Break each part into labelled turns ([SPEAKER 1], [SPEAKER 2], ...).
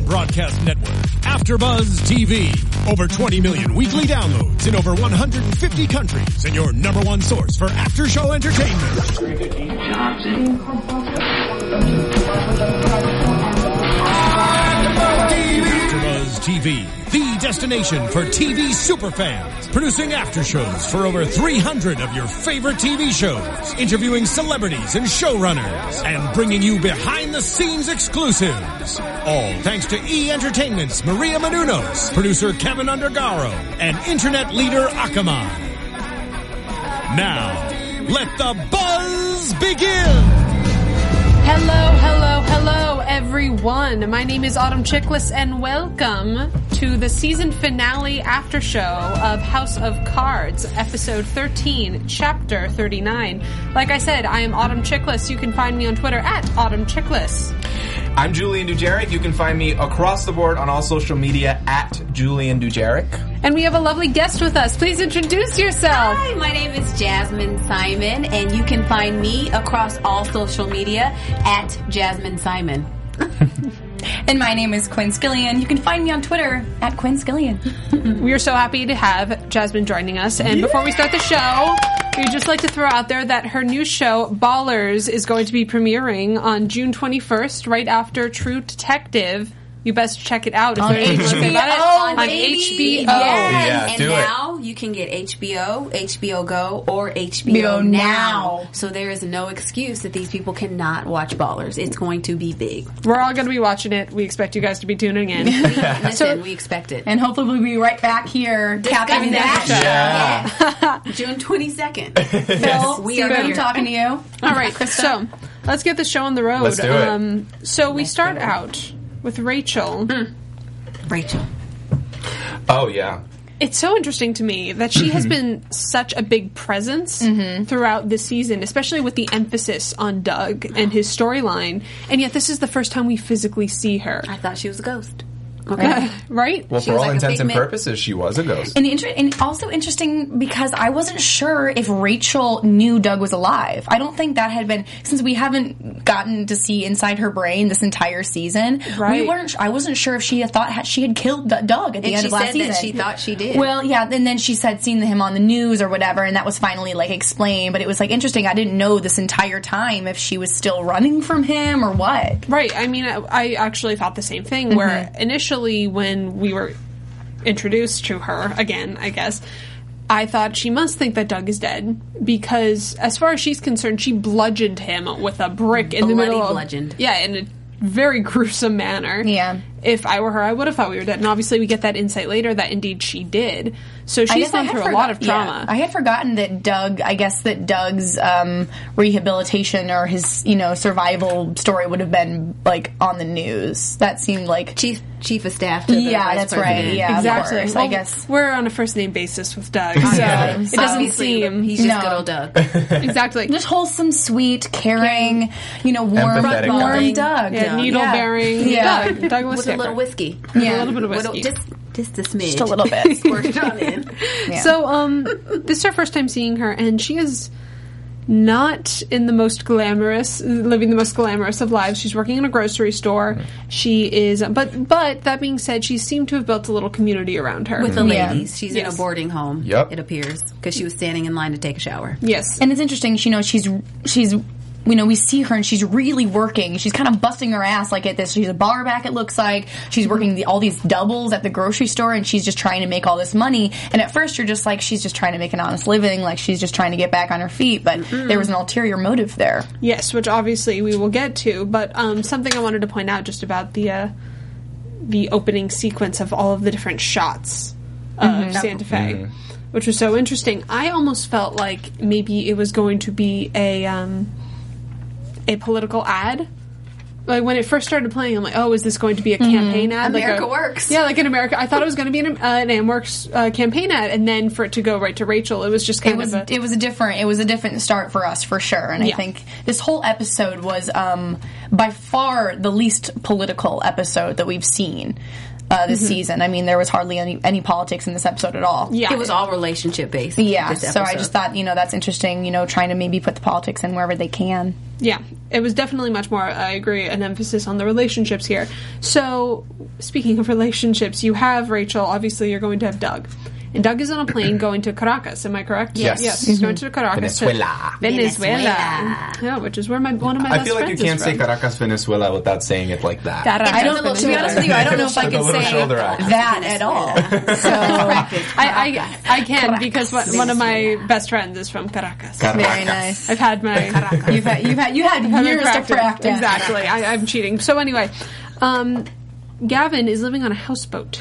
[SPEAKER 1] broadcast network, AfterBuzz TV. Over 20 million weekly downloads in over 150 countries, and your number one source for after-show entertainment. AfterBuzz TV, the destination for TV superfans, producing aftershows for over 300 of your favorite TV shows, interviewing celebrities and showrunners, and bringing you behind-the-scenes exclusives. All thanks to E! Entertainment's Maria Menounos, producer Kevin Undergaro, and internet leader Akamai. Now, let the buzz begin!
[SPEAKER 2] Hello, everyone. My name is Autumn Chickless, and welcome to the season finale after show of House of Cards, episode 13, chapter 39. Like I said, I am Autumn Chickless. You can find me on Twitter at Autumn Chickless.
[SPEAKER 3] I'm Julian Dujeric. You can find me across the board on all social media at Julian Dujeric.
[SPEAKER 2] And we have a lovely guest with us. Please introduce yourself.
[SPEAKER 4] Hi, my name is Jasmine Simon, and you can find me across all social media at Jasmine Simon.
[SPEAKER 5] And my name is Quinn Skillian. You can find me on Twitter at Quinn Skillian.
[SPEAKER 2] We are so happy to have Jasmine joining us. And before we start the show, we'd just like to throw out there that her new show, Ballers, is going to be premiering on June 21st, right after True Detective. You best check it out.
[SPEAKER 5] On HBO.
[SPEAKER 2] On HBO.
[SPEAKER 4] Yes. And
[SPEAKER 3] do
[SPEAKER 4] now you can get HBO, HBO Go, or HBO Now. So there is no excuse that these people cannot watch Ballers. It's going to be big.
[SPEAKER 2] We're all going to be watching it. We expect you guys to be tuning in.
[SPEAKER 4] Listen, we expect it.
[SPEAKER 5] And hopefully we'll be right back here capping
[SPEAKER 4] that.
[SPEAKER 5] that.
[SPEAKER 4] Yeah. June 22nd.
[SPEAKER 5] Phil,
[SPEAKER 4] we are here.
[SPEAKER 5] talking to you.
[SPEAKER 2] All right, so let's get the show on the road.
[SPEAKER 3] Let's do it.
[SPEAKER 2] So we start out with Rachel.
[SPEAKER 4] Rachel.
[SPEAKER 3] Oh, yeah.
[SPEAKER 2] It's so interesting to me that she has been such a big presence throughout this season, especially with the emphasis on Doug and his storyline, and yet this is the first time we physically see her.
[SPEAKER 4] I thought she was a ghost.
[SPEAKER 2] Okay. Right?
[SPEAKER 3] Well,
[SPEAKER 4] She
[SPEAKER 3] for
[SPEAKER 4] was
[SPEAKER 3] all
[SPEAKER 4] like a
[SPEAKER 3] intents and
[SPEAKER 4] figment.
[SPEAKER 3] purposes, she was a ghost.
[SPEAKER 5] And also interesting because I wasn't sure if Rachel knew Doug was alive. I don't think that had been, since we haven't gotten to see inside her brain this entire season.
[SPEAKER 2] Right.
[SPEAKER 5] I wasn't sure if she had thought she had killed Doug at the end of last season.
[SPEAKER 4] That she thought she did.
[SPEAKER 5] Well, yeah, and then she said seen him on the news or whatever, and that was finally like explained. But it was like interesting. I didn't know this entire time if she was still running from him or what.
[SPEAKER 2] Right. I mean, I actually thought the same thing, where initially when we were introduced to her, again, I guess, I thought she must think that Doug is dead, because as far as she's concerned, she bludgeoned him with a brick in the middle of...
[SPEAKER 4] bludgeoned.
[SPEAKER 2] Yeah, in a very gruesome manner.
[SPEAKER 5] Yeah.
[SPEAKER 2] If I were her, I would have thought we were dead. And obviously we get that insight later that indeed she did. So she's gone through a lot of trauma.
[SPEAKER 5] Yeah. I had forgotten that Doug's rehabilitation or his, survival story would have been, like, on the news. That seemed like...
[SPEAKER 4] Chief of staff to the vice
[SPEAKER 5] that's
[SPEAKER 4] president.
[SPEAKER 5] right. Yeah,
[SPEAKER 2] Exactly.
[SPEAKER 5] Of course,
[SPEAKER 2] Well,
[SPEAKER 5] I guess.
[SPEAKER 2] we're on a first name basis with Doug, so it doesn't
[SPEAKER 4] Obviously,
[SPEAKER 2] seem...
[SPEAKER 4] he's just
[SPEAKER 5] No.
[SPEAKER 4] good old Doug.
[SPEAKER 2] Exactly.
[SPEAKER 5] Just wholesome, sweet, caring, warm
[SPEAKER 3] Empathetic
[SPEAKER 5] warm
[SPEAKER 3] Doug.
[SPEAKER 5] Doug.
[SPEAKER 2] Yeah, needle-bearing
[SPEAKER 5] Yeah.
[SPEAKER 2] Doug. Douglas
[SPEAKER 4] With a little whiskey.
[SPEAKER 5] Yeah.
[SPEAKER 2] A little bit of whiskey.
[SPEAKER 4] Just a smidge.
[SPEAKER 5] Just a little bit.
[SPEAKER 4] Squirt it on in.
[SPEAKER 5] Yeah.
[SPEAKER 2] So, this is our first time seeing her, and she is not in the most glamorous, living the most glamorous of lives. She's working in a grocery store. She is, but that being said, she seemed to have built a little community around her.
[SPEAKER 4] With the
[SPEAKER 5] Yeah.
[SPEAKER 4] ladies. She's in
[SPEAKER 2] Yes.
[SPEAKER 4] a boarding home,
[SPEAKER 3] Yep.
[SPEAKER 4] it appears, because she was standing in line to take a shower.
[SPEAKER 2] Yes.
[SPEAKER 5] And it's interesting, she's we see her and she's really working. She's kind of busting her ass like at this. She's a bar back, it looks like. She's working all these doubles at the grocery store, and she's just trying to make all this money. And at first you're just like, she's just trying to make an honest living, like she's just trying to get back on her feet. But there was an ulterior motive there.
[SPEAKER 2] Yes, which obviously we will get to, but something I wanted to point out just about the opening sequence of all of the different shots of Santa Fe, which was so interesting. I almost felt like maybe it was going to be a political ad. Like, when it first started playing, I'm like, oh, is this going to be a campaign ad?
[SPEAKER 4] America
[SPEAKER 2] like
[SPEAKER 4] Works.
[SPEAKER 2] Yeah, like in America. I thought it was going to be an AmWorks campaign ad, and then for it to go right to Rachel, it was just kind of
[SPEAKER 5] It was a different start for us, for sure. And
[SPEAKER 2] Yeah.
[SPEAKER 5] I think this whole episode was by far the least political episode that we've seen. this season. I mean, there was hardly any politics in this episode at all.
[SPEAKER 2] Yeah.
[SPEAKER 4] It was all relationship based.
[SPEAKER 5] Yeah,
[SPEAKER 4] this
[SPEAKER 5] so I
[SPEAKER 4] episode.
[SPEAKER 5] just thought, that's interesting, trying to maybe put the politics in wherever they can.
[SPEAKER 2] Yeah, it was definitely much more, I agree, an emphasis on the relationships here. So, speaking of relationships, you have Rachel, obviously you're going to have Doug. And Doug is on a plane going to Caracas, am I correct?
[SPEAKER 3] Yes.
[SPEAKER 2] Yes, he's going to Caracas.
[SPEAKER 3] Venezuela.
[SPEAKER 2] Venezuela. Yeah, which is where one of my
[SPEAKER 3] I
[SPEAKER 2] best
[SPEAKER 3] feel like you
[SPEAKER 2] friends
[SPEAKER 3] can't
[SPEAKER 2] is
[SPEAKER 3] say
[SPEAKER 2] from.
[SPEAKER 3] Caracas, Venezuela without saying it like that.
[SPEAKER 5] I don't, to be honest with you, I don't know if I
[SPEAKER 3] With a
[SPEAKER 5] can
[SPEAKER 3] little
[SPEAKER 5] say
[SPEAKER 3] shoulder action.
[SPEAKER 5] that at all. So,
[SPEAKER 2] I can because one of my best friends is from Caracas.
[SPEAKER 5] very nice.
[SPEAKER 2] I've had my
[SPEAKER 5] You've had years to practice.
[SPEAKER 2] Exactly. I'm cheating. So anyway, Gavin is living on a houseboat.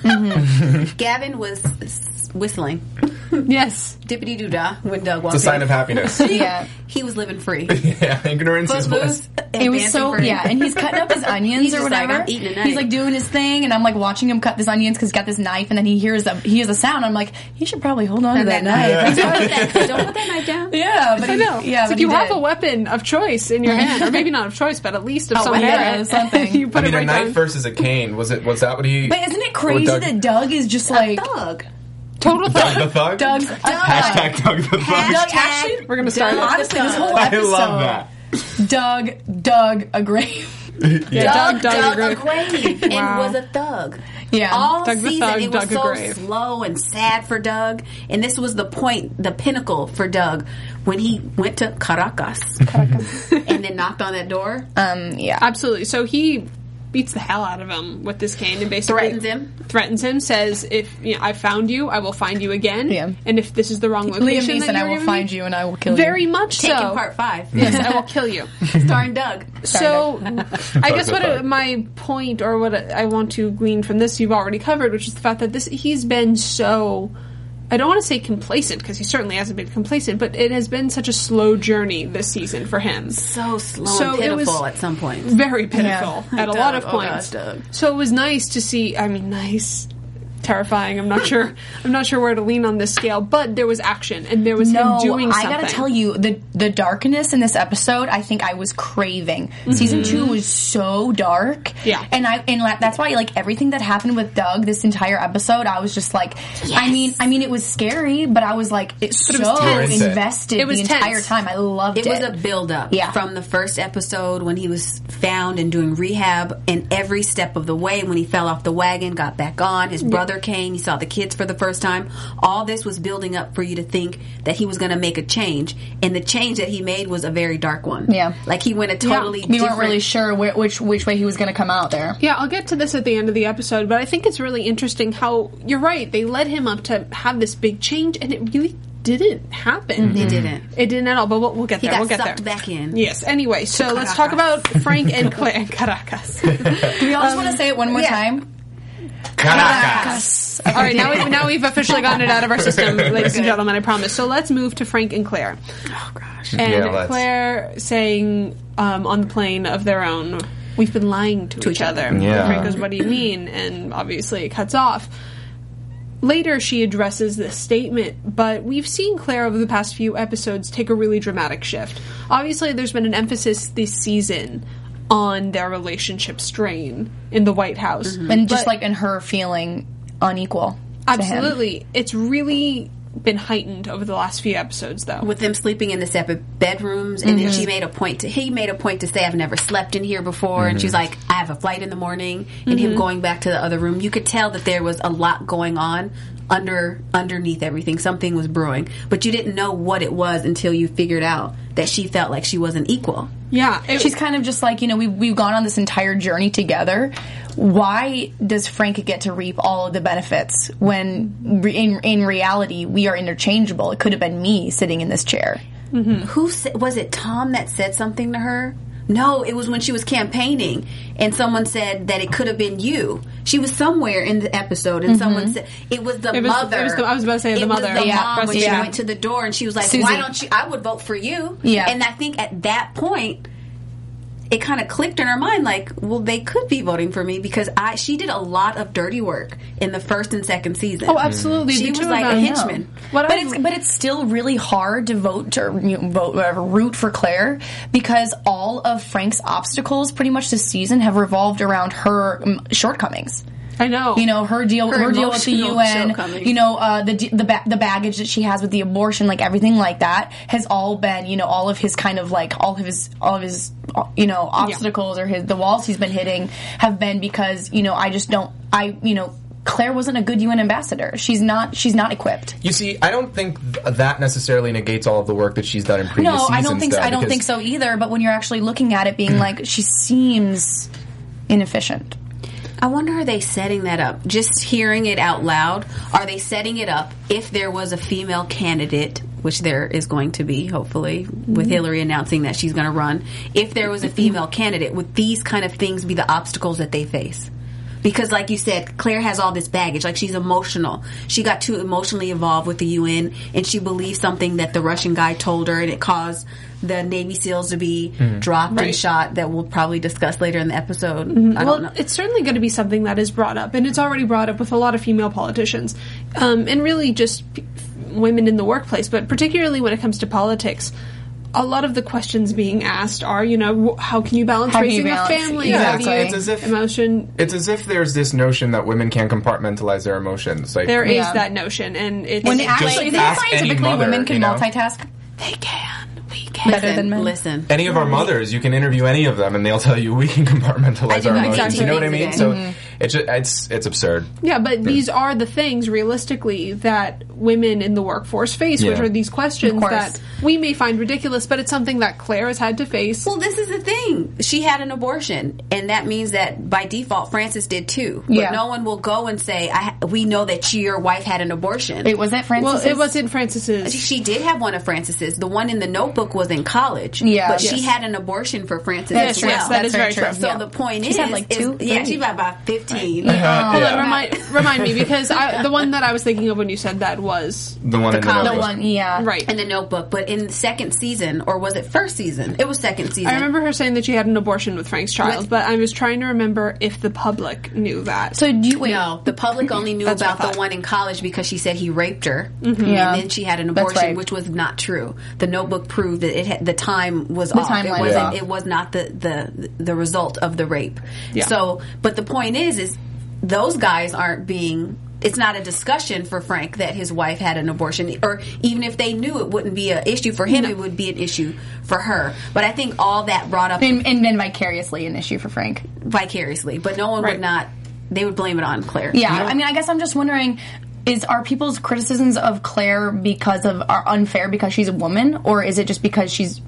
[SPEAKER 4] Gavin was whistling.
[SPEAKER 2] Yes.
[SPEAKER 4] Dippity doo dah when Doug walked
[SPEAKER 3] It's a sign
[SPEAKER 4] in.
[SPEAKER 3] of happiness.
[SPEAKER 5] Yeah.
[SPEAKER 4] He was living free.
[SPEAKER 3] Yeah, ignorance is bliss.
[SPEAKER 5] It was so, and he's cutting up his onions
[SPEAKER 4] He's
[SPEAKER 5] or
[SPEAKER 4] just like,
[SPEAKER 5] whatever.
[SPEAKER 4] I'm eating a knife.
[SPEAKER 5] He's like doing his thing, and I'm like watching him cut this onions because he's got this knife, and then he hears a sound. I'm like, he should probably hold on to that knife.
[SPEAKER 4] Don't put that knife down.
[SPEAKER 5] Yeah, but
[SPEAKER 2] I know.
[SPEAKER 5] Yeah,
[SPEAKER 2] It's
[SPEAKER 5] but
[SPEAKER 2] like you
[SPEAKER 5] he
[SPEAKER 2] have
[SPEAKER 5] did.
[SPEAKER 2] a weapon of choice in your hand, or maybe not of choice, but at least of some
[SPEAKER 5] weapon,
[SPEAKER 2] merit.
[SPEAKER 5] something.
[SPEAKER 2] You put
[SPEAKER 3] I mean,
[SPEAKER 2] it
[SPEAKER 3] a
[SPEAKER 2] right
[SPEAKER 3] knife
[SPEAKER 2] down.
[SPEAKER 3] versus a cane. Was that what he...
[SPEAKER 5] But isn't it crazy
[SPEAKER 3] Doug-
[SPEAKER 5] that Doug is just like
[SPEAKER 4] Thug.
[SPEAKER 2] Total
[SPEAKER 3] Doug the
[SPEAKER 2] thug.
[SPEAKER 3] Thug?
[SPEAKER 5] Doug's
[SPEAKER 3] Hashtag Doug the Thug.
[SPEAKER 5] Doug actually.
[SPEAKER 2] We're gonna start.
[SPEAKER 5] Honestly, this whole
[SPEAKER 3] I
[SPEAKER 5] episode.
[SPEAKER 3] love that.
[SPEAKER 5] Doug a grave.
[SPEAKER 2] Yeah, Doug
[SPEAKER 4] dug
[SPEAKER 2] agreed.
[SPEAKER 4] a grave and
[SPEAKER 2] Wow.
[SPEAKER 4] was a thug.
[SPEAKER 5] Yeah.
[SPEAKER 4] All
[SPEAKER 2] Doug the
[SPEAKER 4] season
[SPEAKER 2] Thug
[SPEAKER 4] it was
[SPEAKER 2] dug a
[SPEAKER 4] so
[SPEAKER 2] grave.
[SPEAKER 4] slow and sad for Doug, and this was the point, the pinnacle for Doug when he went to Caracas. And then knocked on that door.
[SPEAKER 5] Yeah.
[SPEAKER 2] Absolutely. So he beats the hell out of him with this cane and basically
[SPEAKER 4] Threatens him.
[SPEAKER 2] says, if I found you, I will find you again.
[SPEAKER 5] Yeah.
[SPEAKER 2] And if this is the wrong
[SPEAKER 5] Liam
[SPEAKER 2] location,
[SPEAKER 5] Neeson,
[SPEAKER 2] that
[SPEAKER 5] I
[SPEAKER 2] you're
[SPEAKER 5] will
[SPEAKER 2] giving
[SPEAKER 5] find
[SPEAKER 2] me,
[SPEAKER 5] you and I will kill you.
[SPEAKER 2] very much
[SPEAKER 4] Taking
[SPEAKER 2] so.
[SPEAKER 4] part 5.
[SPEAKER 2] Yes, I will kill you.
[SPEAKER 4] Starring Doug.
[SPEAKER 2] So, I guess
[SPEAKER 3] the Thug.
[SPEAKER 2] my point, or what I want to glean from this, you've already covered, which is the fact that he's been so, I don't want to say complacent, because he certainly hasn't been complacent, but it has been such a slow journey this season for him.
[SPEAKER 4] So slow
[SPEAKER 2] So
[SPEAKER 4] and
[SPEAKER 2] it was
[SPEAKER 4] pitiful at some point.
[SPEAKER 2] Very pitiful at a
[SPEAKER 4] Doug,
[SPEAKER 2] lot of
[SPEAKER 4] oh
[SPEAKER 2] points.
[SPEAKER 4] gosh, Doug.
[SPEAKER 2] So it was nice to see, nice, terrifying. I'm not sure where to lean on this scale, but there was action and there was him doing something.
[SPEAKER 5] I gotta tell you, the darkness in this episode, I think I was craving. Season 2 was so dark.
[SPEAKER 2] Yeah.
[SPEAKER 5] And that's why, like, everything that happened with Doug this entire episode, I was just like, I mean, it was scary, but I was like, it's
[SPEAKER 2] it was
[SPEAKER 5] so
[SPEAKER 2] tense.
[SPEAKER 5] invested
[SPEAKER 2] It was
[SPEAKER 5] the entire
[SPEAKER 2] tense.
[SPEAKER 5] time. I loved it.
[SPEAKER 4] It was a build-up from the first episode when he was found and doing rehab, and every step of the way when he fell off the wagon, got back on, his brother came, he saw the kids for the first time. All this was building up for you to think that he was going to make a change, and the change that he made was a very dark one.
[SPEAKER 5] Yeah.
[SPEAKER 4] Like he went a totally
[SPEAKER 5] we
[SPEAKER 4] different...
[SPEAKER 5] weren't really sure which way he was going to come out there.
[SPEAKER 2] Yeah, I'll get to this at the end of the episode, but I think it's really interesting how, you're right, they led him up to have this big change, and it really didn't happen.
[SPEAKER 4] It didn't.
[SPEAKER 2] It didn't at all, but we'll get
[SPEAKER 4] He
[SPEAKER 2] there.
[SPEAKER 4] got
[SPEAKER 2] We'll get
[SPEAKER 4] sucked
[SPEAKER 2] there.
[SPEAKER 4] back in.
[SPEAKER 2] Yes, anyway, so let's talk about Frank and Claire. Caracas.
[SPEAKER 5] Do we all just want to say it one more time?
[SPEAKER 3] Caracas.
[SPEAKER 2] All right, now we've officially gotten it out of our system, ladies and gentlemen, I promise. So let's move to Frank and Claire.
[SPEAKER 4] Oh, gosh.
[SPEAKER 2] And
[SPEAKER 3] Yeah, let's.
[SPEAKER 2] Claire saying on the plane of their own, we've been lying to each other.
[SPEAKER 3] Yeah.
[SPEAKER 2] Frank goes, what do you mean? And obviously it cuts off. Later she addresses this statement, but we've seen Claire over the past few episodes take a really dramatic shift. Obviously there's been an emphasis this season on their relationship strain in the White House.
[SPEAKER 5] And just
[SPEAKER 2] But-
[SPEAKER 5] like in her feeling unequal to him.
[SPEAKER 2] Absolutely. It's really been heightened over the last few episodes, though.
[SPEAKER 4] With them sleeping in the separate bedrooms, and then he made a point to say, I've never slept in here before, and she's like, I have a flight in the morning, and him going back to the other room. You could tell that there was a lot going on underneath everything. Something was brewing, but you didn't know what it was until you figured out that she felt like she wasn't equal.
[SPEAKER 2] Yeah.
[SPEAKER 5] She's kind of just like, we've gone on this entire journey together. Why does Frank get to reap all of the benefits when in reality we are interchangeable? It could have been me sitting in this chair.
[SPEAKER 4] Who was it? Tom that said something to her? No, it was when she was campaigning, and someone said that it could have been you. She was somewhere in the episode, and someone said it was the mother.
[SPEAKER 2] I was about to say the mother.
[SPEAKER 4] It was the mom when she
[SPEAKER 2] Yeah.
[SPEAKER 4] went to the door, and she was like,
[SPEAKER 5] Susie.
[SPEAKER 4] "Why don't you? I would vote for you."
[SPEAKER 5] Yeah.
[SPEAKER 4] And I think at that point, it kind of clicked in her mind, like, well, they could be voting for me because she did a lot of dirty work in the first and second season.
[SPEAKER 2] Oh, absolutely.
[SPEAKER 4] She
[SPEAKER 2] The
[SPEAKER 4] was
[SPEAKER 2] two of
[SPEAKER 4] like a
[SPEAKER 2] them.
[SPEAKER 4] henchman.
[SPEAKER 2] What
[SPEAKER 5] But
[SPEAKER 2] I-
[SPEAKER 5] it's still really hard to root for Claire because all of Frank's obstacles pretty much this season have revolved around her shortcomings.
[SPEAKER 2] I know.
[SPEAKER 5] You know, her deal with the
[SPEAKER 4] emotional
[SPEAKER 5] UN.
[SPEAKER 4] shortcomings.
[SPEAKER 5] You know, the baggage that she has with the abortion, like everything like that, has all been, you know, all of his kind of like all of his you know, obstacles or the walls he's been hitting have been because, you know, Claire wasn't a good UN ambassador. She's not equipped.
[SPEAKER 3] You see, I don't think that necessarily negates all of the work that she's done in previous seasons.
[SPEAKER 5] No, I don't think so either. But when you're actually looking at it, being like, she seems inefficient.
[SPEAKER 4] I wonder, are they setting that up? Just hearing it out loud, are they setting it up if there was a female candidate, which there is going to be, hopefully, with Hillary announcing that she's going to run, if there was a female candidate, would these kind of things be the obstacles that they face? Because, like you said, Claire has all this baggage. Like, she's emotional. She got too emotionally involved with the UN, and she believed something that the Russian guy told her, and it caused the Navy SEALs to be dropped and shot, that we'll probably discuss later in the episode. I don't know.
[SPEAKER 2] It's certainly going to be something that is brought up, and it's already brought up with a lot of female politicians, and really just women in the workplace, but particularly when it comes to politics. A lot of the questions being asked are, you know, how can you balance raising a family?
[SPEAKER 3] Yeah,
[SPEAKER 2] it's as if It's
[SPEAKER 3] as if there's this notion that women can compartmentalize their emotions. Like,
[SPEAKER 2] there is that notion, and it's
[SPEAKER 5] when actually, scientifically, women can multitask.
[SPEAKER 2] They can. We can.
[SPEAKER 5] Better than men.
[SPEAKER 4] Listen.
[SPEAKER 3] Any of our mothers, you can interview any of them, and they'll tell you we can compartmentalize our emotions.
[SPEAKER 2] exactly.
[SPEAKER 3] You know what I mean? So it's absurd.
[SPEAKER 2] Yeah, but these are the things, realistically, that women in the workforce face, which are these questions that we may find ridiculous, but it's something that Claire has had to face.
[SPEAKER 4] Well, this is the thing. She had an abortion, and that means that by default, Frances did too. But no one will go and say, we know that your wife had an abortion.
[SPEAKER 5] Wait, was that Frances's?
[SPEAKER 2] Well, it wasn't Frances's.
[SPEAKER 4] She did have one of Frances's. The one in the notebook was in college.
[SPEAKER 5] Yeah.
[SPEAKER 4] But she had an abortion for Frances
[SPEAKER 2] That's
[SPEAKER 4] as
[SPEAKER 2] true.
[SPEAKER 4] well.
[SPEAKER 2] That is very true.
[SPEAKER 4] So the point
[SPEAKER 5] She's had like two?
[SPEAKER 4] Yeah, she had about 15.
[SPEAKER 2] Hold on, remind me, because the one that I was thinking of when you said that was
[SPEAKER 3] the one in the
[SPEAKER 5] The
[SPEAKER 3] notebook.
[SPEAKER 5] one,
[SPEAKER 2] right
[SPEAKER 4] in the notebook. But in the second season, or was it first season? It was second season.
[SPEAKER 2] I remember her saying that she had an abortion with Frank's child, but I was trying to remember if the public knew that.
[SPEAKER 5] So do you wait?
[SPEAKER 4] No, the public only knew about the one in college because she said he raped her, and then she had an abortion, which was not true. The notebook proved that the time was off. It was not the result of the rape.
[SPEAKER 2] Yeah.
[SPEAKER 4] So, but the point is those guys aren't being. It's not a discussion for Frank that his wife had an abortion, or even if they knew, it wouldn't be an issue for him. It would be an issue for her. But I think all that brought up
[SPEAKER 5] and then vicariously an issue for Frank.
[SPEAKER 4] Vicariously, but no one would not. They would blame it on Claire.
[SPEAKER 5] Yeah, I mean, I guess I'm just wondering. Are people's criticisms of Claire are unfair because she's a woman, or is it just because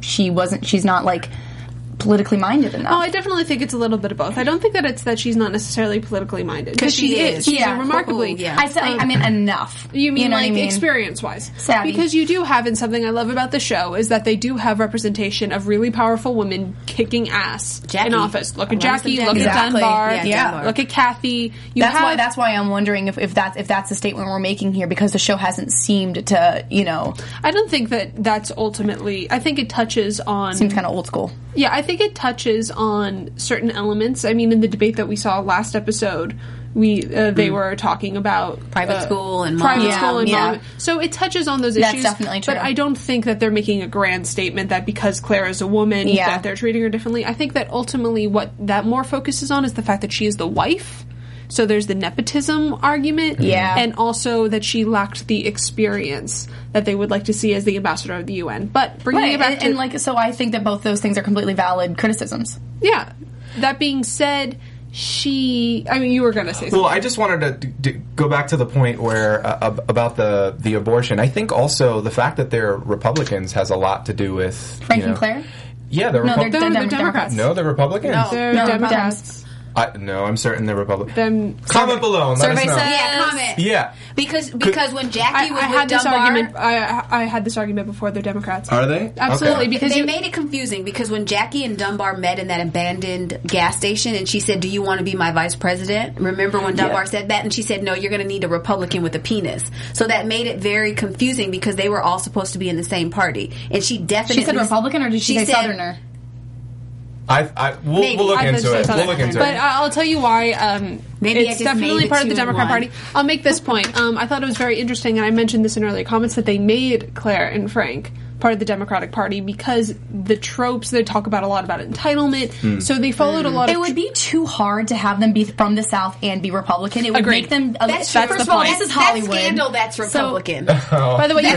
[SPEAKER 5] she's not like politically minded enough?
[SPEAKER 2] Oh, I definitely think it's a little bit of both. I don't think that it's that she's not necessarily politically minded, because she is. She's remarkably.
[SPEAKER 5] I mean enough.
[SPEAKER 2] You mean
[SPEAKER 5] know
[SPEAKER 2] experience-wise?
[SPEAKER 5] Savvy.
[SPEAKER 2] Because you do have, and something I love about the show is that they do have representation of really powerful women kicking ass in office. Look at Jackie. Look at Dunbar.
[SPEAKER 5] Yeah.
[SPEAKER 2] Look at Kathy.
[SPEAKER 5] That's why I'm wondering if that's the statement we're making here, because the show hasn't seemed to, you know.
[SPEAKER 2] I don't think that's ultimately. I think it touches on.
[SPEAKER 5] Seems kind of old school.
[SPEAKER 2] Yeah, I think it touches on certain elements. I mean, in the debate that we saw last episode, they were talking about
[SPEAKER 4] private school and
[SPEAKER 2] mom. So it touches on those issues.
[SPEAKER 5] That's definitely true.
[SPEAKER 2] But I don't think that they're making a grand statement that because Claire is a woman, that they're treating her differently. I think that ultimately what that more focuses on is the fact that she is the wife. So there's the nepotism argument, and also that she lacked the experience that they would like to see as the ambassador of the UN. But bringing it back to...
[SPEAKER 5] so I think that both those things are completely valid criticisms.
[SPEAKER 2] Yeah. That being said, you were going to say something.
[SPEAKER 3] Well, I just wanted to go back to the point where about the abortion. I think also the fact that they're Republicans has a lot to do with
[SPEAKER 5] Frank and Claire.
[SPEAKER 3] Yeah, they're
[SPEAKER 2] Democrats.
[SPEAKER 3] No, they're Republicans.
[SPEAKER 2] No, they're Democrats.
[SPEAKER 3] No, I'm certain they're Republican. Comment below and let us know.
[SPEAKER 4] Yeah, comment.
[SPEAKER 3] Yeah.
[SPEAKER 4] Because when Jackie was
[SPEAKER 2] with
[SPEAKER 4] Dunbar...
[SPEAKER 2] I had this argument before. They're Democrats.
[SPEAKER 3] Are they?
[SPEAKER 2] Absolutely.
[SPEAKER 3] Okay.
[SPEAKER 2] Because
[SPEAKER 4] they made it confusing, because when Jackie and Dunbar met in that abandoned gas station and she said, "Do you want to be my vice president?" Remember when Dunbar said that? And she said, "No, you're going to need a Republican with a penis." So that made it very confusing, because they were all supposed to be in the same party. And she definitely...
[SPEAKER 5] She said Republican, or did she say Southerner?
[SPEAKER 3] We'll look into it.
[SPEAKER 2] But I'll tell you why. It's definitely part of the Democrat Party. I'll make this point. I thought it was very interesting, and I mentioned this in earlier comments, that they made Claire and Frank part of the Democratic Party because the tropes, they talk about a lot about entitlement, so they followed a lot of...
[SPEAKER 5] It would be too hard to have them be from the South and be Republican. It would
[SPEAKER 2] Agreed.
[SPEAKER 5] make them...
[SPEAKER 2] That's the point.
[SPEAKER 5] This is Hollywood.
[SPEAKER 4] That scandal, that's Republican.
[SPEAKER 2] By the way,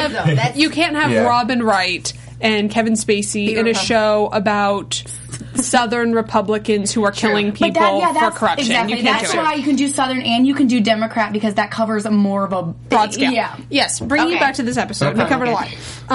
[SPEAKER 2] you can't have
[SPEAKER 3] Yeah.
[SPEAKER 2] Robin Wright and Kevin Spacey in a show about Southern Republicans who are killing people for corruption.
[SPEAKER 5] Exactly.
[SPEAKER 2] You can't
[SPEAKER 5] That's
[SPEAKER 2] do it.
[SPEAKER 5] why you can do Southern and you can do Democrat because that covers more of a
[SPEAKER 2] Broad scale.
[SPEAKER 5] Yeah.
[SPEAKER 2] Yes. Bringing you back to this episode, we covered a lot.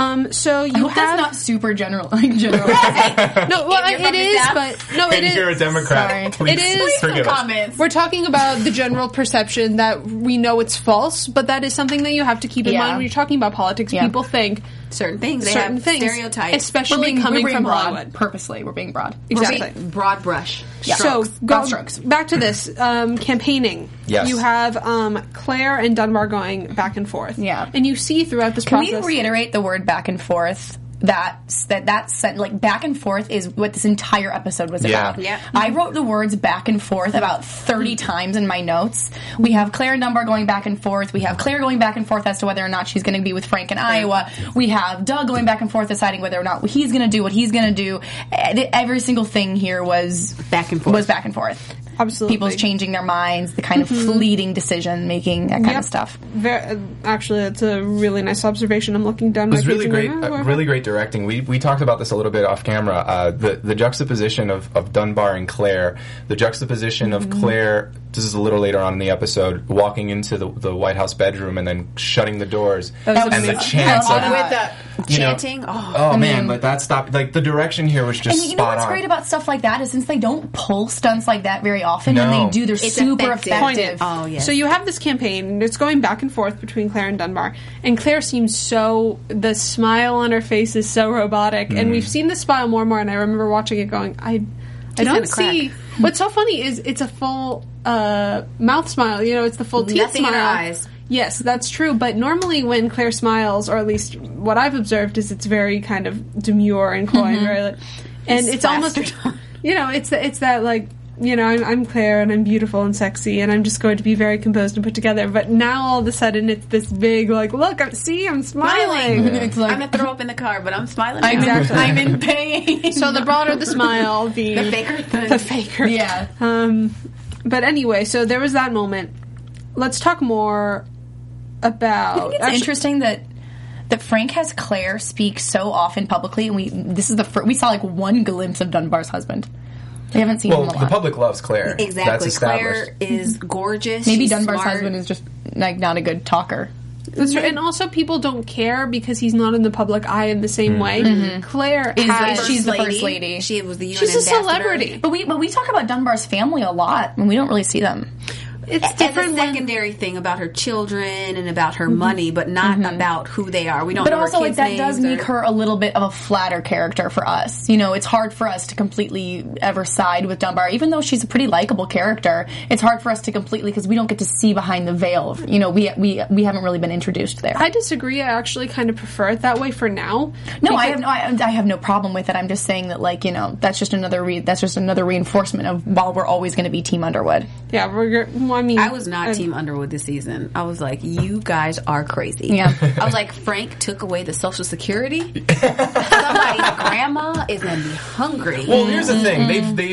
[SPEAKER 2] So you
[SPEAKER 5] That's
[SPEAKER 2] have
[SPEAKER 5] not super general. General.
[SPEAKER 2] no. Well, it is, but no, it
[SPEAKER 3] And you're a
[SPEAKER 2] is.
[SPEAKER 3] Democrat.
[SPEAKER 5] Sorry.
[SPEAKER 3] Please
[SPEAKER 2] It is.
[SPEAKER 3] forgive us.
[SPEAKER 5] comments.
[SPEAKER 2] We're talking about the general perception that we know it's false, but that is something that you have to keep in
[SPEAKER 5] Yeah.
[SPEAKER 2] mind when you're talking about politics.
[SPEAKER 5] Yeah.
[SPEAKER 2] people think
[SPEAKER 4] Certain things. They
[SPEAKER 2] certain
[SPEAKER 4] have
[SPEAKER 2] things,
[SPEAKER 4] stereotypes.
[SPEAKER 2] especially coming from
[SPEAKER 5] broad.
[SPEAKER 2] Hollywood.
[SPEAKER 5] Purposely, we're being broad.
[SPEAKER 2] Exactly.
[SPEAKER 4] Broad brush.
[SPEAKER 5] Yeah.
[SPEAKER 2] So
[SPEAKER 5] Broad strokes.
[SPEAKER 2] back to this campaigning.
[SPEAKER 3] Yes.
[SPEAKER 2] You have Claire and Dunbar going back and forth.
[SPEAKER 5] Yeah.
[SPEAKER 2] And you see throughout this
[SPEAKER 5] Can
[SPEAKER 2] process.
[SPEAKER 5] we reiterate the word back and forth? That's like back and forth is what this entire episode was
[SPEAKER 3] Yeah.
[SPEAKER 5] about.
[SPEAKER 4] Yeah.
[SPEAKER 5] I wrote the words back and forth about 30 times in my notes. We have Claire and Dunbar going back and forth. We have Claire going back and forth as to whether or not she's going to be with Frank in Iowa. We have Doug going back and forth deciding whether or not he's going to do what he's going to do. Every single thing here was
[SPEAKER 4] Back and forth.
[SPEAKER 5] Was back and forth.
[SPEAKER 2] Absolutely.
[SPEAKER 5] People's changing their minds, the kind of fleeting decision making, that kind of stuff.
[SPEAKER 2] Actually, that's a really nice observation. I'm looking down.
[SPEAKER 3] It was really great, really great directing. We talked about this a little bit off camera. The juxtaposition of Dunbar and Claire, the juxtaposition of Claire. This is a little later on in the episode, walking into the White House bedroom and then shutting the doors,
[SPEAKER 2] That was
[SPEAKER 3] and the
[SPEAKER 2] amazing.
[SPEAKER 3] chants of
[SPEAKER 4] With the
[SPEAKER 3] you know,
[SPEAKER 4] chanting.
[SPEAKER 3] Oh man, but that stopped. Like the direction here was just
[SPEAKER 5] And you know
[SPEAKER 3] spot
[SPEAKER 5] what's
[SPEAKER 3] on.
[SPEAKER 5] great about stuff like that is since they don't pull stunts like that very often,
[SPEAKER 3] No.
[SPEAKER 5] when they do, they're
[SPEAKER 4] It's
[SPEAKER 5] super
[SPEAKER 4] effective.
[SPEAKER 5] effective.
[SPEAKER 4] Oh, yes.
[SPEAKER 2] So you have this campaign, and it's going back and forth between Claire and Dunbar. And Claire seems the smile on her face is so robotic. And we've seen this smile more and more, and I remember watching it going, I don't
[SPEAKER 4] gonna
[SPEAKER 2] see... What's so funny is it's a full mouth smile. You know, it's the full teeth
[SPEAKER 4] Nothing
[SPEAKER 2] smile.
[SPEAKER 4] in her eyes.
[SPEAKER 2] Yes, that's true. But normally when Claire smiles, or at least what I've observed, is it's very kind of demure and coy. And very, and it's almost... You know, it's that like... You know, I'm Claire and I'm beautiful and sexy and I'm just going to be very composed and put together. But now all of a sudden it's this big, like, look, I'm smiling.
[SPEAKER 5] It's like,
[SPEAKER 4] I'm gonna throw up in the car, but I'm smiling.
[SPEAKER 2] Exactly.
[SPEAKER 5] I'm in pain.
[SPEAKER 2] So the broader the smile, the
[SPEAKER 4] faker.
[SPEAKER 2] the faker.
[SPEAKER 5] Yeah.
[SPEAKER 2] But anyway, so there was that moment. Let's talk more about.
[SPEAKER 5] I think it's interesting that Frank has Claire speak so often publicly, and this is we saw like one glimpse of Dunbar's husband. We haven't seen him a
[SPEAKER 3] Well,
[SPEAKER 5] lot.
[SPEAKER 3] the public loves Claire.
[SPEAKER 4] Exactly.
[SPEAKER 3] That's established.
[SPEAKER 4] Claire is gorgeous.
[SPEAKER 5] Maybe
[SPEAKER 4] She's
[SPEAKER 5] Dunbar's
[SPEAKER 4] smart.
[SPEAKER 5] husband is just like not a good talker.
[SPEAKER 2] That's right. And also, people don't care because he's not in the public eye in the same way. Claire
[SPEAKER 5] She's the first lady.
[SPEAKER 4] She was the UN
[SPEAKER 2] She's a
[SPEAKER 4] ambassador.
[SPEAKER 2] celebrity.
[SPEAKER 5] But we talk about Dunbar's family a lot, and we don't really see them.
[SPEAKER 2] It's
[SPEAKER 4] As
[SPEAKER 2] different.
[SPEAKER 4] a secondary thing about her children and about her money, but not about who they are. We don't
[SPEAKER 5] But
[SPEAKER 4] know
[SPEAKER 5] also,
[SPEAKER 4] her
[SPEAKER 5] like
[SPEAKER 4] kids'
[SPEAKER 5] that does
[SPEAKER 4] names
[SPEAKER 5] make her a little bit of a flatter character for us. You know, it's hard for us to completely ever side with Dunbar, even though she's a pretty likable character. It's hard for us to completely because we don't get to see behind the veil. You know, we haven't really been introduced there.
[SPEAKER 2] I disagree. I actually kind of prefer it that way for now.
[SPEAKER 5] No, I have no problem with it. I'm just saying that, like, you know, that's just another reinforcement of while we're always going to be Team Underwood.
[SPEAKER 2] Yeah, I mean,
[SPEAKER 4] I was not Team Underwood this season. I was like, you guys are crazy.
[SPEAKER 5] Yeah.
[SPEAKER 4] I was like, Frank took away the Social Security. Somebody's grandma is gonna be hungry.
[SPEAKER 3] Well, here's the thing.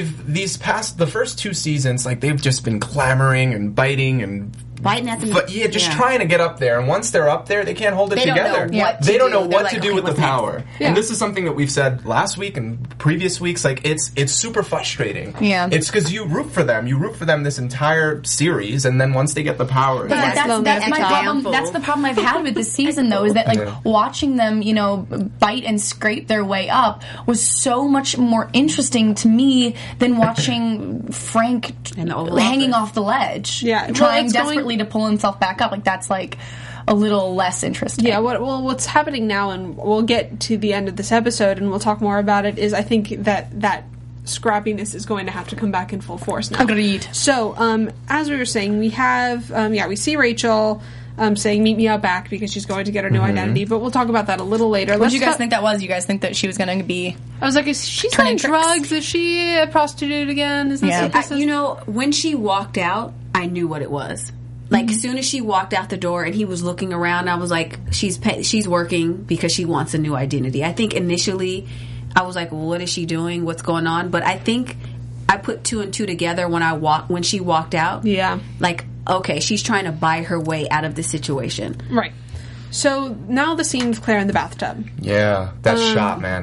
[SPEAKER 3] The first two seasons, like, they've just been clamoring and biting and
[SPEAKER 4] biting at them.
[SPEAKER 3] but trying to get up there. And once they're up there, they can't hold it
[SPEAKER 4] They don't
[SPEAKER 3] together.
[SPEAKER 4] know what to
[SPEAKER 3] They don't
[SPEAKER 4] do.
[SPEAKER 3] know
[SPEAKER 4] They're
[SPEAKER 3] what
[SPEAKER 4] like,
[SPEAKER 3] to do
[SPEAKER 4] okay,
[SPEAKER 3] with the
[SPEAKER 4] what's next?
[SPEAKER 3] power.
[SPEAKER 2] Yeah.
[SPEAKER 3] And this is something that we've said last week and previous weeks. Like, it's super frustrating.
[SPEAKER 5] Yeah.
[SPEAKER 3] It's because you root for them. You root for them this entire series, and then once they get the power,
[SPEAKER 5] But
[SPEAKER 3] it's like,
[SPEAKER 5] that's my problem.
[SPEAKER 4] example.
[SPEAKER 5] That's the problem I've had with this season, though, is that like
[SPEAKER 3] Yeah.
[SPEAKER 5] watching them, you know, bite and scrape their way up was so much more interesting to me than watching Frank
[SPEAKER 4] In the Oval
[SPEAKER 5] hanging
[SPEAKER 4] Office.
[SPEAKER 5] off the ledge,
[SPEAKER 2] Yeah, well,
[SPEAKER 5] trying
[SPEAKER 2] it's going-
[SPEAKER 5] desperately to pull himself back up. Like that's like a little less interesting.
[SPEAKER 2] Yeah, what's happening now, and we'll get to the end of this episode, and we'll talk more about it, is I think that scrappiness is going to have to come back in full force now.
[SPEAKER 5] Agreed.
[SPEAKER 2] So, as we were saying, we have, we see Rachel saying, meet me out back, because she's going to get her new identity, but we'll talk about that a little later.
[SPEAKER 5] What did you guys think that was? You guys think that she was going to be?
[SPEAKER 2] I was like, is she
[SPEAKER 5] Turning
[SPEAKER 2] selling
[SPEAKER 5] tricks?
[SPEAKER 2] drugs? Is she a prostitute again? Is this
[SPEAKER 5] Yeah.
[SPEAKER 2] what this is?
[SPEAKER 4] You know, when she walked out, I knew what it was. Like, as soon as she walked out the door and he was looking around, I was like, she's working because she wants a new identity. I think initially I was like, well, what is she doing? What's going on? But I think I put 2 and 2 together when she walked out.
[SPEAKER 2] Yeah.
[SPEAKER 4] Like, okay, she's trying to buy her way out of this situation.
[SPEAKER 2] Right. So now the scene of Claire in the bathtub.
[SPEAKER 3] Yeah, that shot, man.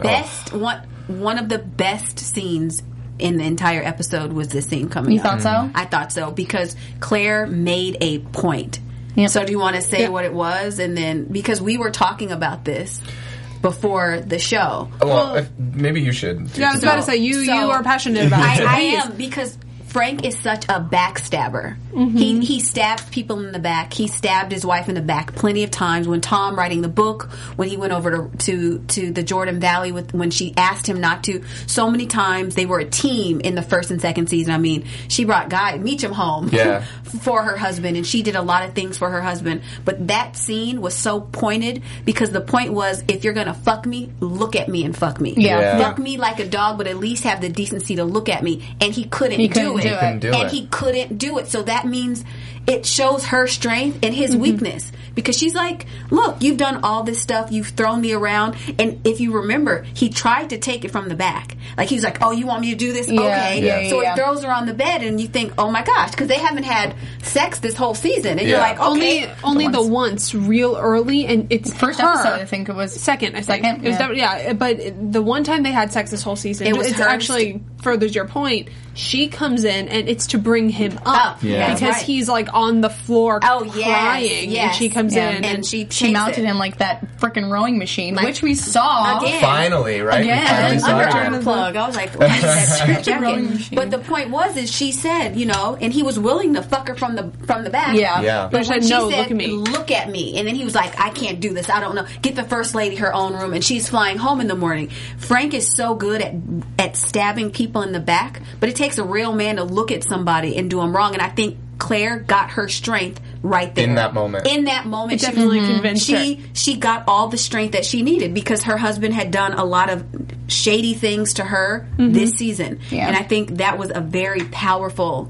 [SPEAKER 4] One of the best scenes in the entire episode was this scene coming
[SPEAKER 5] You
[SPEAKER 4] up.
[SPEAKER 5] thought so?
[SPEAKER 4] I thought so, because Claire made a point.
[SPEAKER 5] Yep.
[SPEAKER 4] So do you want to say what it was? And then, because we were talking about this before the show.
[SPEAKER 3] Well, maybe you should.
[SPEAKER 2] Yeah, I was about to say, you are passionate about it.
[SPEAKER 4] I am, because Frank is such a backstabber. He stabs people in the back. He stabbed his wife in the back plenty of times. When Tom writing the book, when he went over to the Jordan Valley when she asked him not to, so many times. They were a team in the first and second season. I mean, she brought Guy Meacham home for her husband, and she did a lot of things for her husband. But that scene was so pointed, because the point was, if you're gonna fuck me, look at me and fuck me. Fuck me like a dog, but at least have the decency to look at me. And he couldn't do it. He couldn't do it. So that means it shows her strength and his weakness, because she's like, look, you've done all this stuff, you've thrown me around, and if you remember, he tried to take it from the back. Like, he was like, oh, you want me to do this? Okay. So he throws her on the bed, and you think, oh my gosh, because they haven't had sex this whole season, and you're like, okay.
[SPEAKER 2] Only the once real early, and it's
[SPEAKER 5] First
[SPEAKER 2] her.
[SPEAKER 5] episode, I think it was.
[SPEAKER 2] Second, I think.
[SPEAKER 5] Second?
[SPEAKER 2] It was but the one time they had sex this whole season,
[SPEAKER 4] it was
[SPEAKER 2] it's
[SPEAKER 4] hers.
[SPEAKER 2] actually furthers your point. She comes in, and it's to bring him up. Because he's like on the floor crying, and she comes in,
[SPEAKER 4] and she
[SPEAKER 5] mounted him like that frickin' rowing machine, which we saw
[SPEAKER 4] again.
[SPEAKER 3] Finally, right?
[SPEAKER 5] Again.
[SPEAKER 4] Underarm plug. I was like, what is that jacket? But the point is she said, and he was willing to fuck her from the back.
[SPEAKER 5] Yeah.
[SPEAKER 4] But when
[SPEAKER 2] she said,
[SPEAKER 4] she
[SPEAKER 2] no,
[SPEAKER 4] said,
[SPEAKER 2] look at me.
[SPEAKER 4] Look at me. And then he was like, I can't do this. I don't know. Get the first lady her own room. And she's flying home in the morning. Frank is so good at stabbing people in the back, but it takes a real man to look at somebody and do them wrong. And I think Claire got her strength right there.
[SPEAKER 3] In that moment.
[SPEAKER 2] It definitely convinced her.
[SPEAKER 4] She got all the strength that she needed, because her husband had done a lot of shady things to her this season. Yeah. And I think that was a very powerful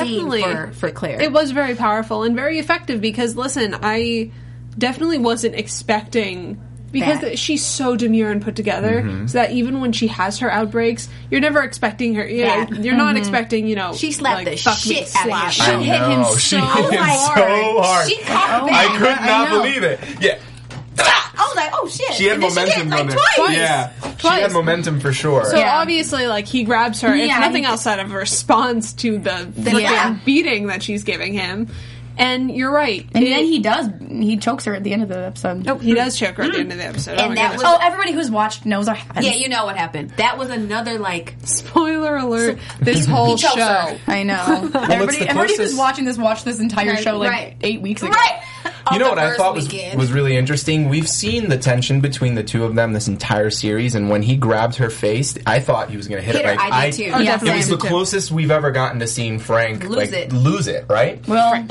[SPEAKER 4] scene for Claire.
[SPEAKER 2] It was very powerful and very effective, because, listen, I definitely wasn't expecting... Because she's so demure and put together, so that even when she has her outbreaks, you're never expecting her. You're not expecting,
[SPEAKER 4] she slapped the shit out of him.
[SPEAKER 2] She hit him so hard.
[SPEAKER 4] She caught him.
[SPEAKER 3] I could not believe it. Yeah.
[SPEAKER 4] I was like, oh shit.
[SPEAKER 3] She had momentum
[SPEAKER 4] like
[SPEAKER 3] on
[SPEAKER 4] twice.
[SPEAKER 3] Yeah. She had momentum for sure.
[SPEAKER 2] So obviously, like, he grabs her, if nothing else out of response to the beating that she's giving him. And you're right.
[SPEAKER 5] And then he chokes her at the end of the episode.
[SPEAKER 2] Oh, he does choke her at the end of the episode.
[SPEAKER 4] And
[SPEAKER 5] everybody who's watched knows what happened.
[SPEAKER 4] Yeah, you know what happened. That was another,
[SPEAKER 2] spoiler alert, this whole show.
[SPEAKER 4] Her.
[SPEAKER 5] I know. Everybody who's watching this watched this entire show 8 weeks ago.
[SPEAKER 4] Right.
[SPEAKER 3] You know what I thought was really interesting? We've seen the tension between the two of them this entire series, and when he grabbed her face, I thought he was going to hit it.
[SPEAKER 4] Her, I did too.
[SPEAKER 3] It was the closest we've ever gotten to seeing Frank lose it, right?
[SPEAKER 5] Well,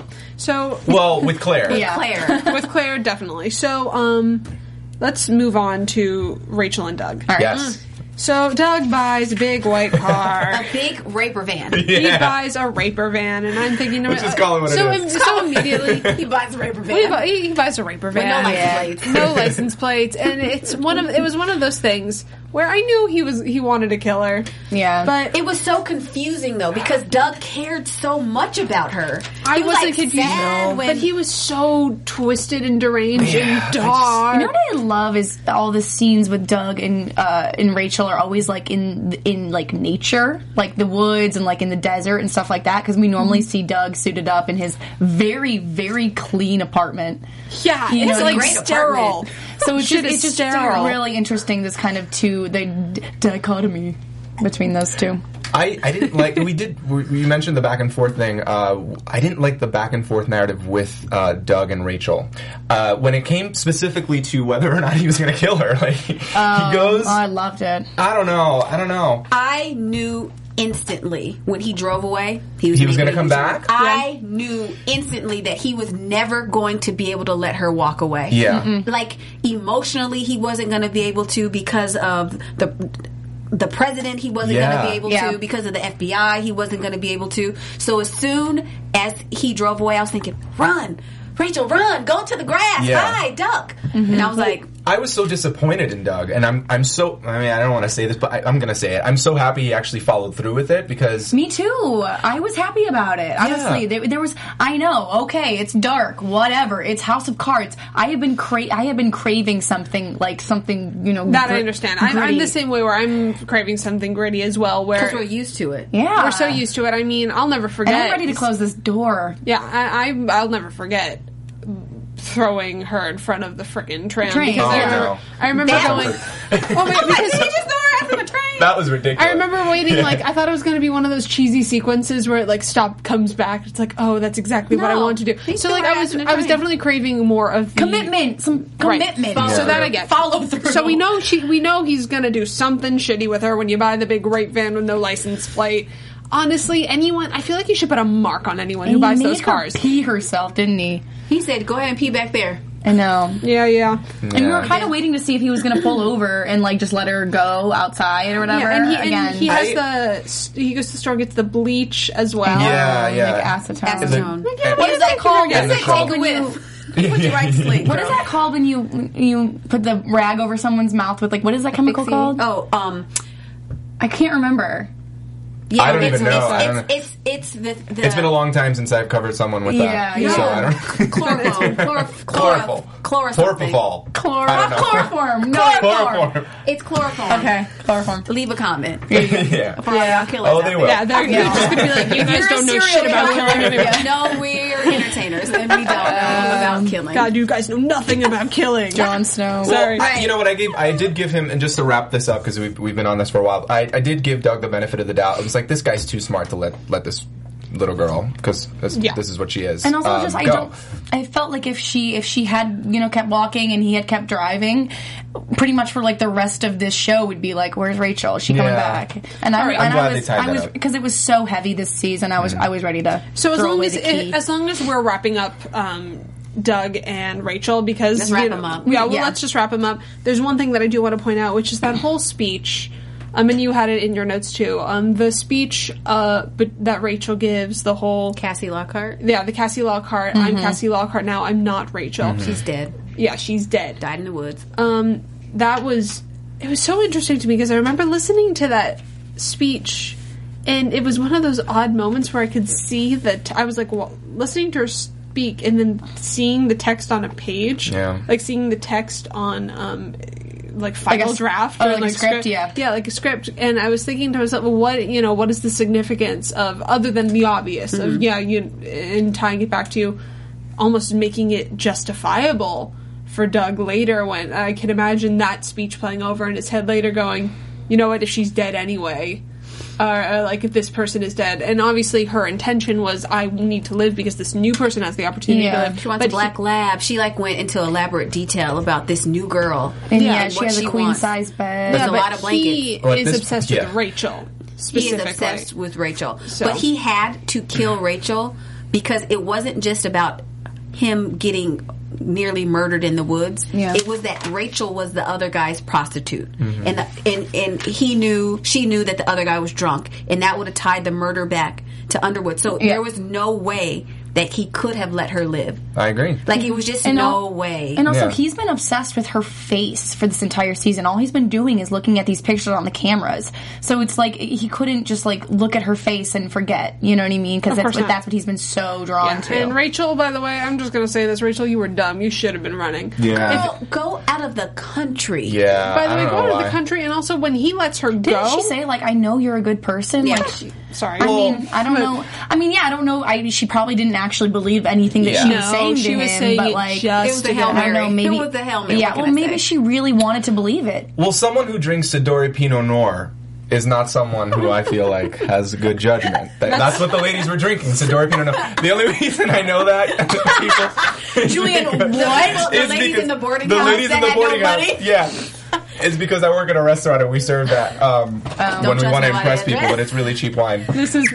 [SPEAKER 3] with Claire.
[SPEAKER 2] With Claire, definitely. So, let's move on to Rachel and Doug.
[SPEAKER 5] All right.
[SPEAKER 3] Yes.
[SPEAKER 2] So Doug buys a big white car.
[SPEAKER 4] A big raper van.
[SPEAKER 2] He buys a raper van, and I'm thinking...
[SPEAKER 3] Let's just call it what it is.
[SPEAKER 2] So immediately...
[SPEAKER 4] he buys a raper van.
[SPEAKER 2] He buys a raper van.
[SPEAKER 4] With no license plates.
[SPEAKER 2] No license plates. And it was one of those things where I knew he wanted to kill her.
[SPEAKER 5] Yeah.
[SPEAKER 2] But
[SPEAKER 4] it was so confusing, though, because Doug cared so much about her.
[SPEAKER 2] I wasn't confused. But he was so twisted and deranged and dark.
[SPEAKER 5] You know what I love is all the scenes with Doug and Rachel are always like in like nature, like the woods and like in the desert and stuff like that, because we normally see Doug suited up in his very, very clean apartment.
[SPEAKER 2] Yeah, it's like sterile.
[SPEAKER 5] So it's just really interesting, this kind of the dichotomy between those two.
[SPEAKER 3] I didn't like. We mentioned the back and forth thing. I didn't like the back and forth narrative with Doug and Rachel when it came specifically to whether or not he was going to kill her. Like he goes.
[SPEAKER 5] I loved it.
[SPEAKER 3] I don't know.
[SPEAKER 4] I knew instantly when he drove away he was
[SPEAKER 3] going to come back.
[SPEAKER 4] I knew instantly that he was never going to be able to let her walk away.
[SPEAKER 3] Yeah.
[SPEAKER 4] Like emotionally he wasn't going to be able to, because of the president he wasn't going to be able to. Because of the FBI, he wasn't going to be able to. So as soon as he drove away, I was thinking, run, Rachel, run, go to the grass, hide, duck. And I was like...
[SPEAKER 3] I was so disappointed in Doug, and I'm so, I mean, I don't want to say this, but I'm going to say it. I'm so happy he actually followed through with it, because...
[SPEAKER 5] Me too. I was happy about it. Honestly, there was, I know, okay, it's dark, whatever, it's House of Cards. I have been craving something, like something, you know...
[SPEAKER 2] That I understand. I'm the same way, where I'm craving something gritty as well, where...
[SPEAKER 4] Because we're used to it.
[SPEAKER 5] Yeah.
[SPEAKER 2] We're so used to it. I mean, I'll never forget...
[SPEAKER 5] And I'm ready to close this door.
[SPEAKER 2] Yeah, I'll never forget throwing her in front of the frickin' train. Because I remember going... Oh, wait, because...
[SPEAKER 4] Did you just throw her out from a train?
[SPEAKER 3] That was ridiculous.
[SPEAKER 2] I remember waiting, like, I thought it was going to be one of those cheesy sequences where it, like, comes back. It's like, oh, that's exactly what I want to do. So, like, I was definitely craving more of the...
[SPEAKER 5] Commitment. Some commitment.
[SPEAKER 2] Right. So that I get.
[SPEAKER 5] Follow through.
[SPEAKER 2] So we know he's going to do something shitty with her when you buy the big rape van with no license plate. Honestly, I feel like you should put a mark on anyone who buys those cars.
[SPEAKER 5] He made her pee herself, didn't he?
[SPEAKER 4] He said, go ahead and pee back there.
[SPEAKER 5] I know.
[SPEAKER 2] Yeah.
[SPEAKER 5] And we were kind of waiting to see if he was going to pull over and, like, just let her go outside or whatever.
[SPEAKER 2] Yeah, and he has he goes to the store and gets the bleach as well.
[SPEAKER 3] Yeah.
[SPEAKER 5] Like acetone.
[SPEAKER 4] What is that called?
[SPEAKER 5] What is that called when you...
[SPEAKER 4] Put you right to sleep.
[SPEAKER 5] What is that called when you put the rag over someone's mouth with, like, what is that chemical called?
[SPEAKER 4] Oh,
[SPEAKER 5] I can't remember.
[SPEAKER 4] Yeah,
[SPEAKER 3] I don't even know.
[SPEAKER 4] It's
[SPEAKER 3] It's been a long time since I've covered someone with that.
[SPEAKER 5] Yeah.
[SPEAKER 3] So I don't...
[SPEAKER 4] Chloroform.
[SPEAKER 5] Chloroform.
[SPEAKER 4] It's chloroform.
[SPEAKER 5] Okay, chloroform.
[SPEAKER 4] Leave a comment.
[SPEAKER 3] Yeah. Oh, they will.
[SPEAKER 2] Yeah, they're just going to be like, you guys don't know shit about killing anyway.
[SPEAKER 4] No, we're entertainers, and we don't know about killing.
[SPEAKER 2] God, you guys know nothing about killing.
[SPEAKER 5] Jon Snow.
[SPEAKER 2] Sorry.
[SPEAKER 3] You know what I did give him, and just to wrap this up, because we've been on this for a while, I did give Doug the benefit of the doubt. It was like, this guy's too smart to let this little girl, because this is what she is.
[SPEAKER 5] And also, I felt like if she had, you know, kept walking and he had kept driving, pretty much for like the rest of this show would be like, where's Rachel? Is she coming back? And
[SPEAKER 3] I'm glad they tied that up.
[SPEAKER 5] Because it was so heavy this season. I was ready to.
[SPEAKER 2] So
[SPEAKER 5] throw
[SPEAKER 2] as long as we're wrapping up Doug and Rachel, because
[SPEAKER 4] let's wrap them up.
[SPEAKER 2] Let's just wrap them up. There's one thing that I do want to point out, which is that whole speech. And you had it in your notes too. The speech that Rachel gives, the whole
[SPEAKER 4] Cassie Lockhart.
[SPEAKER 2] Yeah, the Cassie Lockhart. I'm Cassie Lockhart now. I'm not Rachel.
[SPEAKER 4] She's dead.
[SPEAKER 2] Yeah, she's dead.
[SPEAKER 4] Died in the woods.
[SPEAKER 2] It was so interesting to me because I remember listening to that speech, and it was one of those odd moments where I could see that I was like, listening to her speak, and then seeing the text on a page.
[SPEAKER 3] Yeah.
[SPEAKER 2] Like seeing the text on like final draft
[SPEAKER 5] or like a script,
[SPEAKER 2] like a script. And I was thinking to myself, well, what is the significance of, other than the obvious of and tying it back to almost making it justifiable for Doug later, when I can imagine that speech playing over in his head later, going, you know what, if she's dead anyway, or like if this person is dead, and obviously her intention was, I need to live because this new person has the opportunity to live.
[SPEAKER 4] She wants a black lab. She like went into elaborate detail about this new girl.
[SPEAKER 5] And she has a queen size bed.
[SPEAKER 4] There's a lot of blankets.
[SPEAKER 2] He is obsessed with Rachel.
[SPEAKER 4] He is obsessed with Rachel. But he had to kill Rachel because it wasn't just about him getting nearly murdered in the woods. Yeah. It was that Rachel was the other guy's prostitute, and she knew that the other guy was drunk, and that would have tied the murder back to Underwood. So there was no way that he could have let her live.
[SPEAKER 3] I agree.
[SPEAKER 4] Like, it was just no way.
[SPEAKER 5] And also, he's been obsessed with her face for this entire season. All he's been doing is looking at these pictures on the cameras. So it's like, he couldn't just, like, look at her face and forget. You know what I mean? Because that's what he's been so drawn to.
[SPEAKER 2] And Rachel, by the way, I'm just going to say this. Rachel, you were dumb. You should have been running.
[SPEAKER 3] Yeah.
[SPEAKER 4] Go out of the country.
[SPEAKER 3] Yeah.
[SPEAKER 2] By the way, go out of the country. And also, when he lets her go...
[SPEAKER 5] Didn't she say, like, I know you're a good person?
[SPEAKER 2] Yeah.
[SPEAKER 5] Like,
[SPEAKER 2] sorry.
[SPEAKER 5] I mean, I don't know. I mean, yeah, I don't know. She probably didn't actually believe anything that she was saying to him,
[SPEAKER 2] saying
[SPEAKER 5] but like,
[SPEAKER 2] it was the Hail Mary.
[SPEAKER 5] I don't know, maybe,
[SPEAKER 4] it was the Hail Mary.
[SPEAKER 5] Yeah, well, maybe she really wanted to believe it.
[SPEAKER 3] Well, someone who drinks Sidori Pinot Noir is not someone who I feel like has good judgment. That's what the ladies were drinking, Sidori Pinot Noir. The only reason I know that, people,
[SPEAKER 5] Julian, what?
[SPEAKER 4] The ladies in the boarding house. The ladies in the boarding house.
[SPEAKER 3] Yeah. It's because I work at a restaurant and we serve that when we want to impress people, but it's really cheap wine.
[SPEAKER 2] This is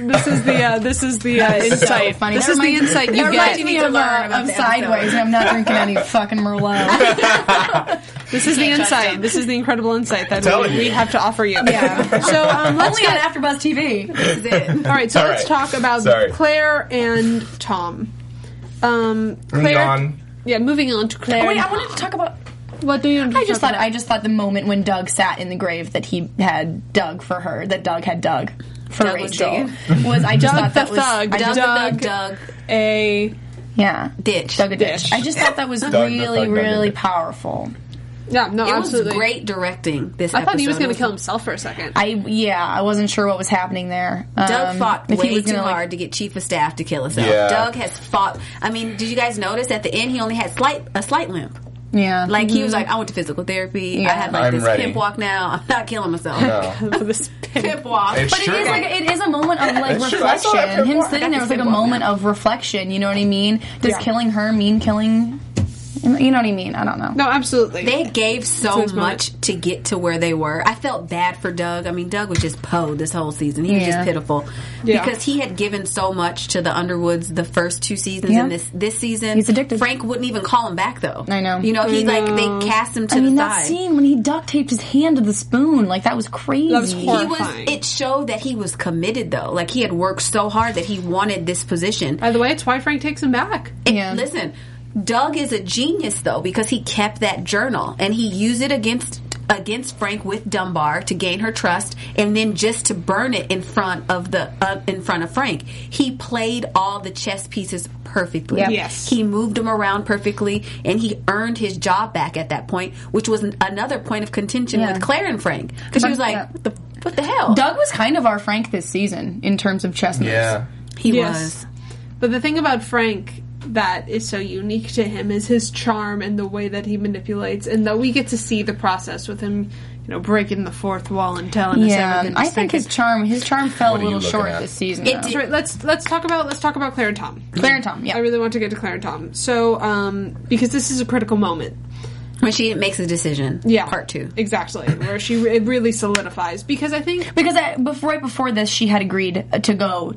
[SPEAKER 2] the insight.
[SPEAKER 5] So
[SPEAKER 2] this is the insight you get.
[SPEAKER 5] You need to learn of Sideways. I'm not drinking any fucking Merlot.
[SPEAKER 2] This is the insight. This is the incredible insight that we have to offer you.
[SPEAKER 5] Yeah.
[SPEAKER 2] So let's
[SPEAKER 5] Only on
[SPEAKER 2] get
[SPEAKER 5] AfterBuzz TV.
[SPEAKER 4] This is it.
[SPEAKER 2] all right. So let's talk about Claire and Tom. Claire. Moving on to Claire.
[SPEAKER 5] Oh, wait, I wanted to talk about.
[SPEAKER 2] What do you?
[SPEAKER 5] I just thought the moment when Doug sat in the grave that he had Doug for her, that Doug had Doug for
[SPEAKER 4] Doug
[SPEAKER 5] Rachel. Was I just thought that was
[SPEAKER 4] Doug
[SPEAKER 2] a
[SPEAKER 4] ditch.
[SPEAKER 5] Doug a ditch. I just thought that was really powerful.
[SPEAKER 2] Yeah, no,
[SPEAKER 4] It
[SPEAKER 2] absolutely.
[SPEAKER 4] was great directing. This
[SPEAKER 2] I thought
[SPEAKER 4] episode.
[SPEAKER 2] he was going to kill himself for a second.
[SPEAKER 5] I wasn't sure what was happening there.
[SPEAKER 4] Doug fought
[SPEAKER 5] if he
[SPEAKER 4] way
[SPEAKER 5] was
[SPEAKER 4] too
[SPEAKER 5] gonna,
[SPEAKER 4] hard to get Chief of Staff to kill himself.
[SPEAKER 3] Yeah.
[SPEAKER 4] Doug has fought. I mean, did you guys notice at the end he only had a slight limp?
[SPEAKER 5] Yeah.
[SPEAKER 4] Like he was like, I went to physical therapy.
[SPEAKER 5] Yeah.
[SPEAKER 4] I had like
[SPEAKER 3] I'm
[SPEAKER 4] this
[SPEAKER 3] ready.
[SPEAKER 4] pimp walk now. I'm not killing myself.
[SPEAKER 3] No.
[SPEAKER 2] For this
[SPEAKER 4] Pimp walk.
[SPEAKER 3] It's
[SPEAKER 5] But
[SPEAKER 3] true.
[SPEAKER 5] it is a moment of like
[SPEAKER 3] It's true. I saw that
[SPEAKER 5] reflection.
[SPEAKER 3] pimp
[SPEAKER 5] Him
[SPEAKER 3] walk.
[SPEAKER 5] sitting there was like a
[SPEAKER 4] Pimp walk
[SPEAKER 5] moment
[SPEAKER 4] now.
[SPEAKER 5] of reflection. You know what I mean? Does killing her mean killing? You know what I mean? I don't know.
[SPEAKER 2] No, absolutely.
[SPEAKER 4] They gave so
[SPEAKER 2] That's
[SPEAKER 4] much to get to where they were. I felt bad for Doug. I mean, Doug was just poed this whole season. He was just pitiful because he had given so much to the Underwoods the first 2 seasons, and this season
[SPEAKER 5] He's addicted.
[SPEAKER 4] Frank wouldn't even call him back though.
[SPEAKER 5] I know.
[SPEAKER 4] You know, he like they cast him to
[SPEAKER 5] I mean,
[SPEAKER 4] the
[SPEAKER 5] that
[SPEAKER 4] side.
[SPEAKER 5] scene when he duct taped his hand to the spoon, like that was crazy.
[SPEAKER 2] That was
[SPEAKER 4] He
[SPEAKER 2] horrifying.
[SPEAKER 4] was. It showed that he was committed, though. Like he had worked so hard that he wanted this position.
[SPEAKER 2] By the way, it's why Frank takes him back.
[SPEAKER 4] Listen, Doug is a genius though because he kept that journal and he used it against Frank with Dunbar to gain her trust, and then just to burn it in front of Frank. He played all the chess pieces perfectly.
[SPEAKER 5] Yep.
[SPEAKER 2] Yes.
[SPEAKER 4] He moved him around perfectly, and he earned his job back at that point, which was another point of contention with Claire and Frank because she was like, "What the hell?"
[SPEAKER 5] Doug was kind of our Frank this season in terms of chess moves.
[SPEAKER 3] Yeah.
[SPEAKER 4] He
[SPEAKER 2] Yes.
[SPEAKER 4] was.
[SPEAKER 2] But the thing about Frank that is so unique to him is his charm and the way that he manipulates, and that we get to see the process with him, you know, breaking the fourth wall and telling us everything.
[SPEAKER 5] I think his charm fell
[SPEAKER 3] What
[SPEAKER 5] a
[SPEAKER 3] are you
[SPEAKER 5] little
[SPEAKER 3] looking
[SPEAKER 5] short
[SPEAKER 3] at?
[SPEAKER 5] this season.
[SPEAKER 4] It
[SPEAKER 5] though.
[SPEAKER 4] did.
[SPEAKER 2] Right, let's talk about Claire and Tom.
[SPEAKER 5] Claire and Tom, yeah.
[SPEAKER 2] I really want to get to Claire and Tom. So, because this is a critical moment.
[SPEAKER 4] When she makes a decision.
[SPEAKER 2] Yeah,
[SPEAKER 4] Part 2.
[SPEAKER 2] exactly, where it really solidifies. Because I think
[SPEAKER 5] Because right before this, she had agreed to go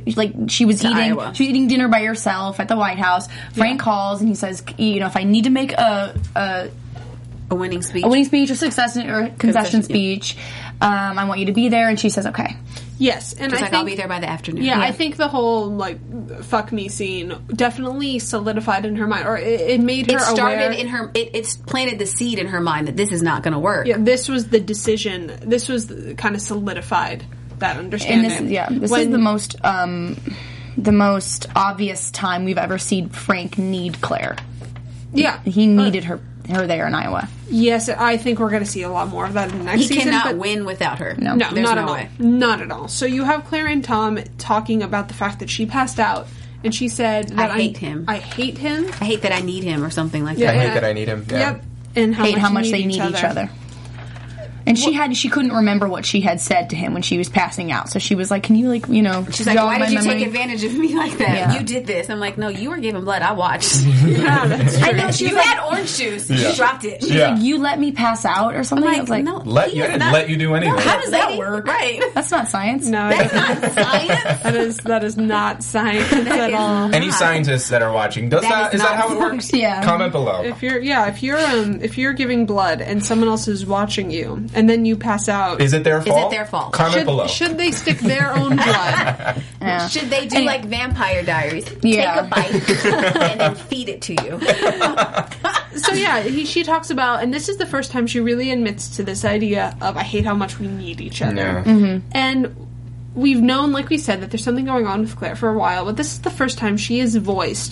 [SPEAKER 5] she was
[SPEAKER 4] Iowa.
[SPEAKER 5] eating dinner by herself at the White House. Frank calls and he says, you know, if I need to make a
[SPEAKER 4] winning speech.
[SPEAKER 5] winning speech or concession
[SPEAKER 4] Concession,
[SPEAKER 5] speech, I want you to be there. And she says, okay.
[SPEAKER 2] yes, and
[SPEAKER 4] She's
[SPEAKER 2] I
[SPEAKER 4] like,
[SPEAKER 2] think
[SPEAKER 4] I'll be there by the afternoon.
[SPEAKER 2] Yeah, I think the whole like fuck me scene definitely solidified in her mind, or it made her
[SPEAKER 4] It started
[SPEAKER 2] aware.
[SPEAKER 4] in her. It's planted the seed in her mind that this is not going to work.
[SPEAKER 2] Yeah, this was the decision. This was kind of solidified that
[SPEAKER 5] And
[SPEAKER 2] understanding.
[SPEAKER 5] this is the most obvious time we've ever seen Frank need Claire.
[SPEAKER 2] Yeah,
[SPEAKER 5] He needed her there in Iowa.
[SPEAKER 2] yes, I think we're going to see a lot more of that in the next
[SPEAKER 4] He
[SPEAKER 2] season.
[SPEAKER 4] cannot
[SPEAKER 2] but
[SPEAKER 4] win without her.
[SPEAKER 5] No.
[SPEAKER 2] No,
[SPEAKER 4] There's
[SPEAKER 2] not
[SPEAKER 4] no
[SPEAKER 2] at all.
[SPEAKER 4] way.
[SPEAKER 2] Not at all. So you have Claire and Tom talking about the fact that she passed out, and she said that
[SPEAKER 4] I hate him.
[SPEAKER 2] I hate him.
[SPEAKER 4] I hate that I need him or something like
[SPEAKER 2] Yeah,
[SPEAKER 3] I
[SPEAKER 4] that.
[SPEAKER 3] hate that I need him. Yeah.
[SPEAKER 2] Yep. And
[SPEAKER 5] How much they need each other. And she couldn't remember what she had said to him when she was passing out. So she was like, "Can you
[SPEAKER 4] She's like,
[SPEAKER 5] jog
[SPEAKER 4] why
[SPEAKER 5] my
[SPEAKER 4] did you
[SPEAKER 5] memory?"
[SPEAKER 4] take advantage of me like that?
[SPEAKER 5] Yeah.
[SPEAKER 4] You did this. I'm like, no, you were giving blood. I watched.
[SPEAKER 2] Yeah, that's true.
[SPEAKER 5] I know she was
[SPEAKER 4] You
[SPEAKER 5] like,
[SPEAKER 4] had orange juice.
[SPEAKER 3] Yeah.
[SPEAKER 4] You dropped it.
[SPEAKER 5] she's
[SPEAKER 3] Yeah.
[SPEAKER 5] like, "You let me pass out or something." I was like,
[SPEAKER 4] no.
[SPEAKER 3] I didn't let you do anything.
[SPEAKER 4] How does that
[SPEAKER 5] lady.
[SPEAKER 4] work? Right.
[SPEAKER 5] "That's not science."
[SPEAKER 2] No,
[SPEAKER 4] That's not science.
[SPEAKER 2] that is not science at all.
[SPEAKER 3] Any scientists that are watching, is
[SPEAKER 4] That
[SPEAKER 3] that
[SPEAKER 4] is
[SPEAKER 3] how
[SPEAKER 4] not
[SPEAKER 3] it works?
[SPEAKER 5] Yeah.
[SPEAKER 3] Comment below.
[SPEAKER 2] If you're giving blood and someone else is watching you, and then you pass out,
[SPEAKER 3] Is it their fault?
[SPEAKER 4] their fault?
[SPEAKER 3] Comment below.
[SPEAKER 2] should they stick their own blood?
[SPEAKER 5] Yeah.
[SPEAKER 4] Should they do like Vampire Diaries?
[SPEAKER 5] Yeah.
[SPEAKER 4] Take a bite and then feed it to you.
[SPEAKER 2] So yeah, she talks about, and this is the first time she really admits to this idea of I hate how much we need each other.
[SPEAKER 3] Yeah.
[SPEAKER 2] And we've known, like we said, that there's something going on with Claire for a while, but this is the first time she has voiced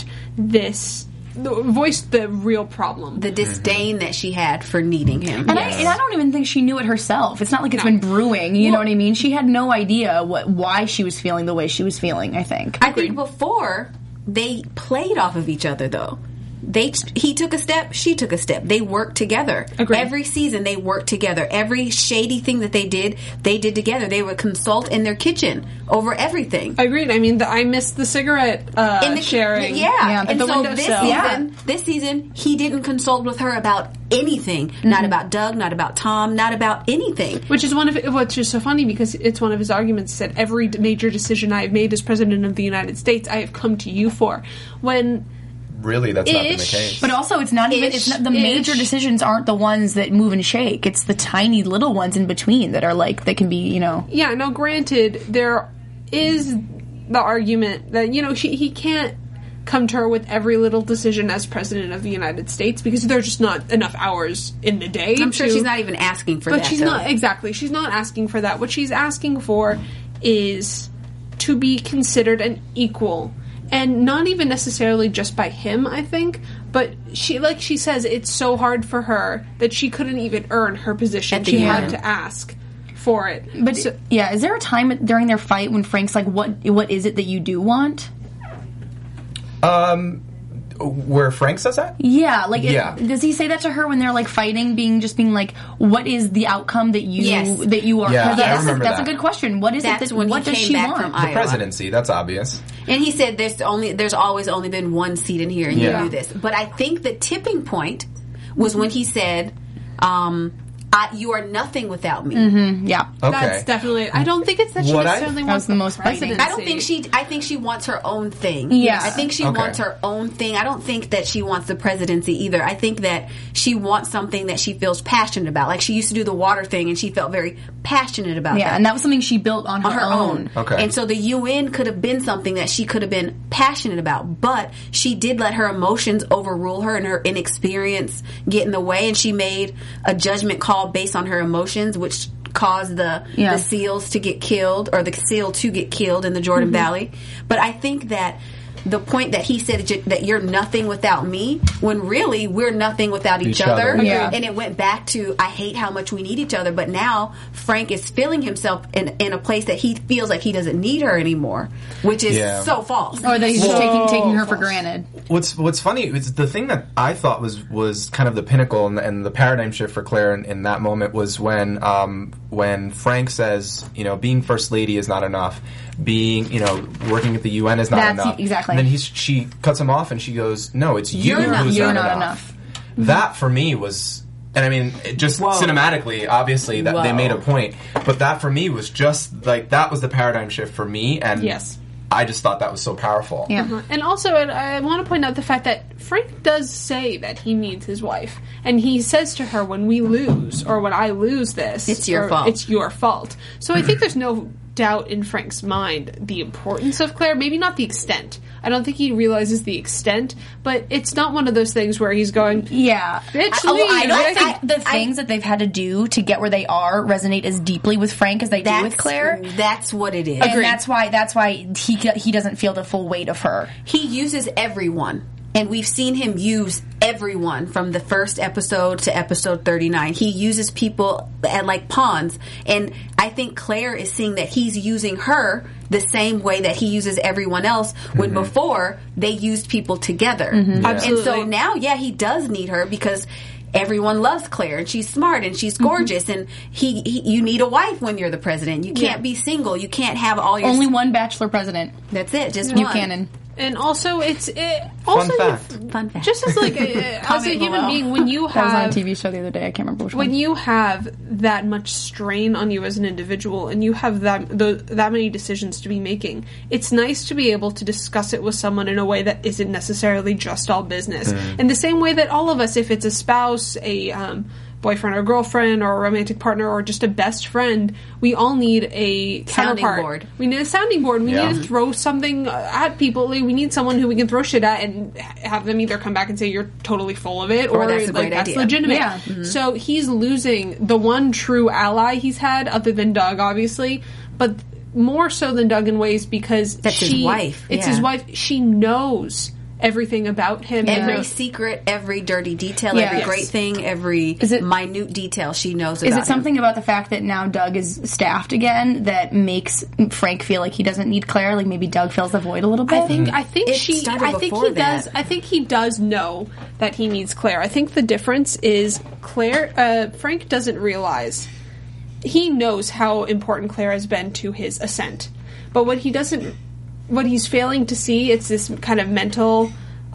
[SPEAKER 2] the real problem.
[SPEAKER 4] The disdain that she had for needing him.
[SPEAKER 5] And I don't even think she knew it herself. It's not like it's been brewing. You know what I mean? She had no idea why she was feeling the way she was feeling. I think.
[SPEAKER 4] I think before they played off of each other, though. He took a step, she took a step. They worked together.
[SPEAKER 2] Agreed.
[SPEAKER 4] Every season they worked together. Every shady thing that they did together. They would consult in their kitchen over everything.
[SPEAKER 2] Agreed. I mean, I missed the cigarette sharing.
[SPEAKER 4] Yeah.
[SPEAKER 2] at
[SPEAKER 4] And
[SPEAKER 2] the
[SPEAKER 4] so
[SPEAKER 2] windowsill.
[SPEAKER 4] this season, he didn't consult with her about anything. Not about Doug, not about Tom, not about anything.
[SPEAKER 2] Which is so funny because it's one of his arguments. He said, every major decision I have made as president of the United States, I have come to you for. When
[SPEAKER 3] really that's not been the case.
[SPEAKER 5] But also, it's not even. It's not, the major decisions aren't the ones that move and shake. It's the tiny little ones in between that are like that can be,
[SPEAKER 2] Yeah. No. Granted, there is the argument that he can't come to her with every little decision as president of the United States because there's just not enough hours in the day.
[SPEAKER 4] I'm sure she's not even asking for that.
[SPEAKER 2] But she's not exactly. She's not asking for that. What she's asking for is to be considered an equal. And not even necessarily just by him, I think, but she says, it's so hard for her that she couldn't even earn her position. She had to ask for it.
[SPEAKER 5] But is there a time during their fight when Frank's like, "What is it that you do want?"
[SPEAKER 3] Where Frank says that?
[SPEAKER 5] Yeah, does he say that to her when they're like fighting, being like, what is the outcome that you are?
[SPEAKER 3] Yeah, I remember
[SPEAKER 5] that's
[SPEAKER 3] that.
[SPEAKER 5] a good question. What is it? What does she want?
[SPEAKER 3] The presidency. That's obvious.
[SPEAKER 4] And he said, "There's always only been one seat in here, and you knew this." But I think the tipping point was when he said, "You are nothing without me."
[SPEAKER 5] Mm-hmm, yeah,
[SPEAKER 3] okay.
[SPEAKER 2] That's definitely. I don't think it's that she necessarily wants
[SPEAKER 5] the most
[SPEAKER 2] presidency.
[SPEAKER 4] I don't think I think she wants her own thing.
[SPEAKER 5] Yeah,
[SPEAKER 4] I think she wants her own thing. I don't think that she wants the presidency either. I think that she wants something that she feels passionate about. Like she used to do the water thing, and she felt very passionate about that.
[SPEAKER 5] Yeah, and that was something she built on her own.
[SPEAKER 3] Okay,
[SPEAKER 4] and so the UN could have been something that she could have been passionate about, but she did let her emotions overrule her and her inexperience get in the way, and she made a judgment call based on her emotions, which caused the SEALs to get killed, or the SEAL to get killed in the Jordan Valley. But I think that the point that he said that you're nothing without me, when really we're nothing without each other.
[SPEAKER 5] Yeah.
[SPEAKER 4] And it went back to, I hate how much we need each other, but now Frank is feeling himself in a place that he feels like he doesn't need her anymore, which is so false.
[SPEAKER 5] Or that he's just taking her for granted.
[SPEAKER 3] What's funny is the thing that I thought was kind of the pinnacle and the paradigm shift for Claire in that moment was when Frank says, being first lady is not enough, being working at the UN is not enough.
[SPEAKER 5] Exactly.
[SPEAKER 3] And then she cuts him off and she goes, "No, it's you're not enough." That for me was, and I mean, just cinematically, obviously that they made a point, but that for me was just like that was the paradigm shift for me, and I just thought that was so powerful.
[SPEAKER 2] Yeah. And also, I want to point out the fact that Frank does say that he needs his wife. And he says to her, when we lose, or when I lose this...
[SPEAKER 4] It's your fault.
[SPEAKER 2] It's your fault. So I think there's no doubt in Frank's mind the importance of Claire. Maybe not the extent. I don't think he realizes the extent, but it's not one of those things where he's going,
[SPEAKER 5] yeah,
[SPEAKER 2] bitch,
[SPEAKER 5] I don't think the things that they've had to do to get where they are resonate as deeply with Frank as they do with Claire.
[SPEAKER 4] That's what it is.
[SPEAKER 5] And that's why he doesn't feel the full weight of her.
[SPEAKER 4] He uses everyone. And we've seen him use everyone from the first episode to episode 39. He uses people like pawns. And I think Claire is seeing that he's using her the same way that he uses everyone else, when before they used people together.
[SPEAKER 2] Yeah.
[SPEAKER 4] And so now, he does need her because everyone loves Claire, and she's smart, and she's gorgeous, and you need a wife when you're the president. You can't be single. You can't have all your...
[SPEAKER 5] Only one bachelor president.
[SPEAKER 4] That's it. Just
[SPEAKER 5] one.
[SPEAKER 4] Buchanan.
[SPEAKER 2] And also,
[SPEAKER 3] Fun fact.
[SPEAKER 2] Just as as a human being, when you have
[SPEAKER 5] that was on a TV show the other day, I can't remember which one.
[SPEAKER 2] When you have that much strain on you as an individual, and you have that many decisions to be making, it's nice to be able to discuss it with someone in a way that isn't necessarily just all business. In the same way that all of us, if it's a spouse, a boyfriend or girlfriend or a romantic partner or just a best friend, we all need a counterpart.
[SPEAKER 4] Board.
[SPEAKER 2] We need a sounding board. We need to throw something at people. We need someone who we can throw shit at and have them either come back and say you're totally full of it, or
[SPEAKER 4] that's a great
[SPEAKER 2] that's
[SPEAKER 4] idea.
[SPEAKER 2] legitimate.
[SPEAKER 5] Yeah. Mm-hmm.
[SPEAKER 2] So he's losing the one true ally he's had, other than Doug, obviously, but more so than Doug in ways because
[SPEAKER 4] that's his wife.
[SPEAKER 2] It's his wife. She knows everything about him.
[SPEAKER 4] Every secret, every dirty detail, every great thing, every minute detail she knows about him.
[SPEAKER 5] Is it something about the fact that now Doug is staffed again that makes Frank feel like he doesn't need Claire? Like maybe Doug fills the void a little bit?
[SPEAKER 2] I think he does know that he needs Claire. I think the difference is Frank doesn't realize. He knows how important Claire has been to his ascent. But what he's failing to see, it's this kind of mental,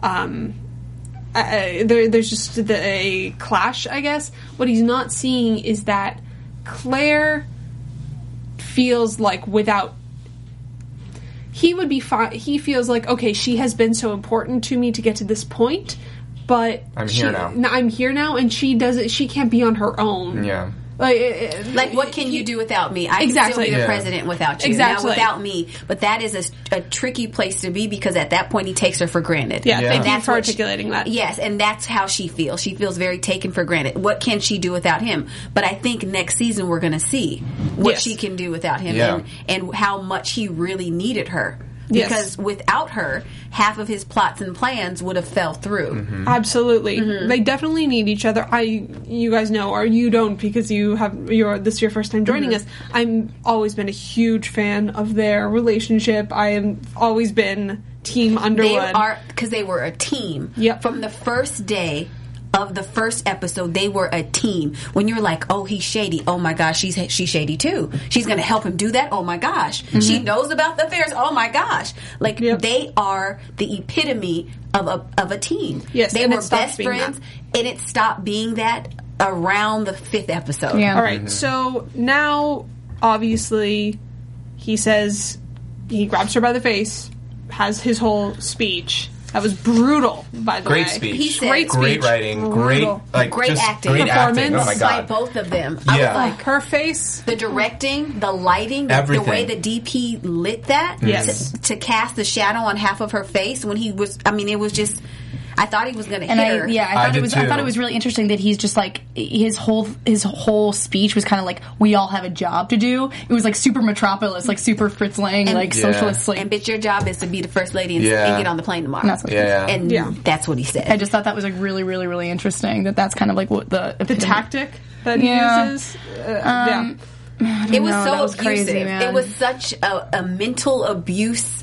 [SPEAKER 2] there's just a clash, I guess. What he's not seeing is that Claire feels like he would be fine. He feels like, okay, she has been so important to me to get to this point, but
[SPEAKER 3] I'm here now.
[SPEAKER 2] I'm here now, and she can't be on her own.
[SPEAKER 3] Yeah.
[SPEAKER 4] Like, what can you do without me? I can
[SPEAKER 2] Exactly.
[SPEAKER 4] still be the president without you.
[SPEAKER 2] Exactly.
[SPEAKER 4] Now, without me. But that is a tricky place to be, because at that point he takes her for granted.
[SPEAKER 2] Yeah,
[SPEAKER 3] Yeah.
[SPEAKER 2] thank you
[SPEAKER 4] That's
[SPEAKER 2] for
[SPEAKER 4] what
[SPEAKER 2] articulating that.
[SPEAKER 4] Yes, and that's how she feels. She feels very taken for granted. What can she do without him? But I think next season we're going to see what
[SPEAKER 2] Yes.
[SPEAKER 4] she can do without him,
[SPEAKER 3] Yeah.
[SPEAKER 4] and how much he really needed her.
[SPEAKER 2] Yes.
[SPEAKER 4] Because without her, half of his plots and plans would have fell through.
[SPEAKER 2] Absolutely,
[SPEAKER 4] Mm-hmm.
[SPEAKER 2] they definitely need each other. You guys know, or you don't, because this is your first time joining us. I'm always been a huge fan of their relationship. I have always been Team Underwood.
[SPEAKER 4] They are, because they were a team.
[SPEAKER 2] Yep.
[SPEAKER 4] From the first day of the first episode, they were a team. When you're like, oh, he's shady. Oh my gosh, she's shady too. She's going to help him do that. Oh my gosh. She knows about the affairs. Oh my gosh. Like,
[SPEAKER 2] Yep.
[SPEAKER 4] they are the epitome of a team.
[SPEAKER 2] Yes,
[SPEAKER 4] They
[SPEAKER 2] and
[SPEAKER 4] were
[SPEAKER 2] it stopped
[SPEAKER 4] best
[SPEAKER 2] being
[SPEAKER 4] friends,
[SPEAKER 2] that.
[SPEAKER 4] and it stopped being that around the 5th episode.
[SPEAKER 5] Yeah.
[SPEAKER 2] All right, so now obviously he says, he grabs her by the face, has his whole speech. That was brutal, by the way.
[SPEAKER 3] Great speech.
[SPEAKER 4] He said-
[SPEAKER 2] Great
[SPEAKER 3] Great
[SPEAKER 2] speech.
[SPEAKER 3] writing.
[SPEAKER 2] Brutal.
[SPEAKER 4] Great
[SPEAKER 3] just
[SPEAKER 4] acting.
[SPEAKER 3] Great acting. Oh my
[SPEAKER 2] Performance.
[SPEAKER 4] By
[SPEAKER 3] god.
[SPEAKER 4] both of them.
[SPEAKER 3] Yeah.
[SPEAKER 4] I was like,
[SPEAKER 2] Her face.
[SPEAKER 4] the directing, the lighting, the
[SPEAKER 3] Everything.
[SPEAKER 4] way the DP lit that
[SPEAKER 2] Yes.
[SPEAKER 4] to cast the shadow on half of her face when he was. I mean, it was just. I thought he was going to
[SPEAKER 5] And
[SPEAKER 4] hit her.
[SPEAKER 5] I
[SPEAKER 3] did
[SPEAKER 5] I
[SPEAKER 3] too.
[SPEAKER 5] thought it was really interesting that he's just like his whole speech was kind of like, we all have a job to do. It was like super Metropolis, like super Fritz Lang, like
[SPEAKER 3] Yeah.
[SPEAKER 5] socialist. Like,
[SPEAKER 4] And bitch, your job is to be the first lady and,
[SPEAKER 3] Yeah.
[SPEAKER 4] and get on the plane tomorrow.
[SPEAKER 5] and that's what
[SPEAKER 3] Yeah.
[SPEAKER 4] And
[SPEAKER 2] Yeah.
[SPEAKER 4] that's what he said.
[SPEAKER 5] I just thought that was like really, really, really interesting. That's kind of like what the
[SPEAKER 2] Tactic that he
[SPEAKER 5] Yeah.
[SPEAKER 2] uses. Yeah.
[SPEAKER 4] it was
[SPEAKER 5] know,
[SPEAKER 4] so
[SPEAKER 5] that was
[SPEAKER 4] abusive.
[SPEAKER 5] crazy, man.
[SPEAKER 4] It was such a mental abuse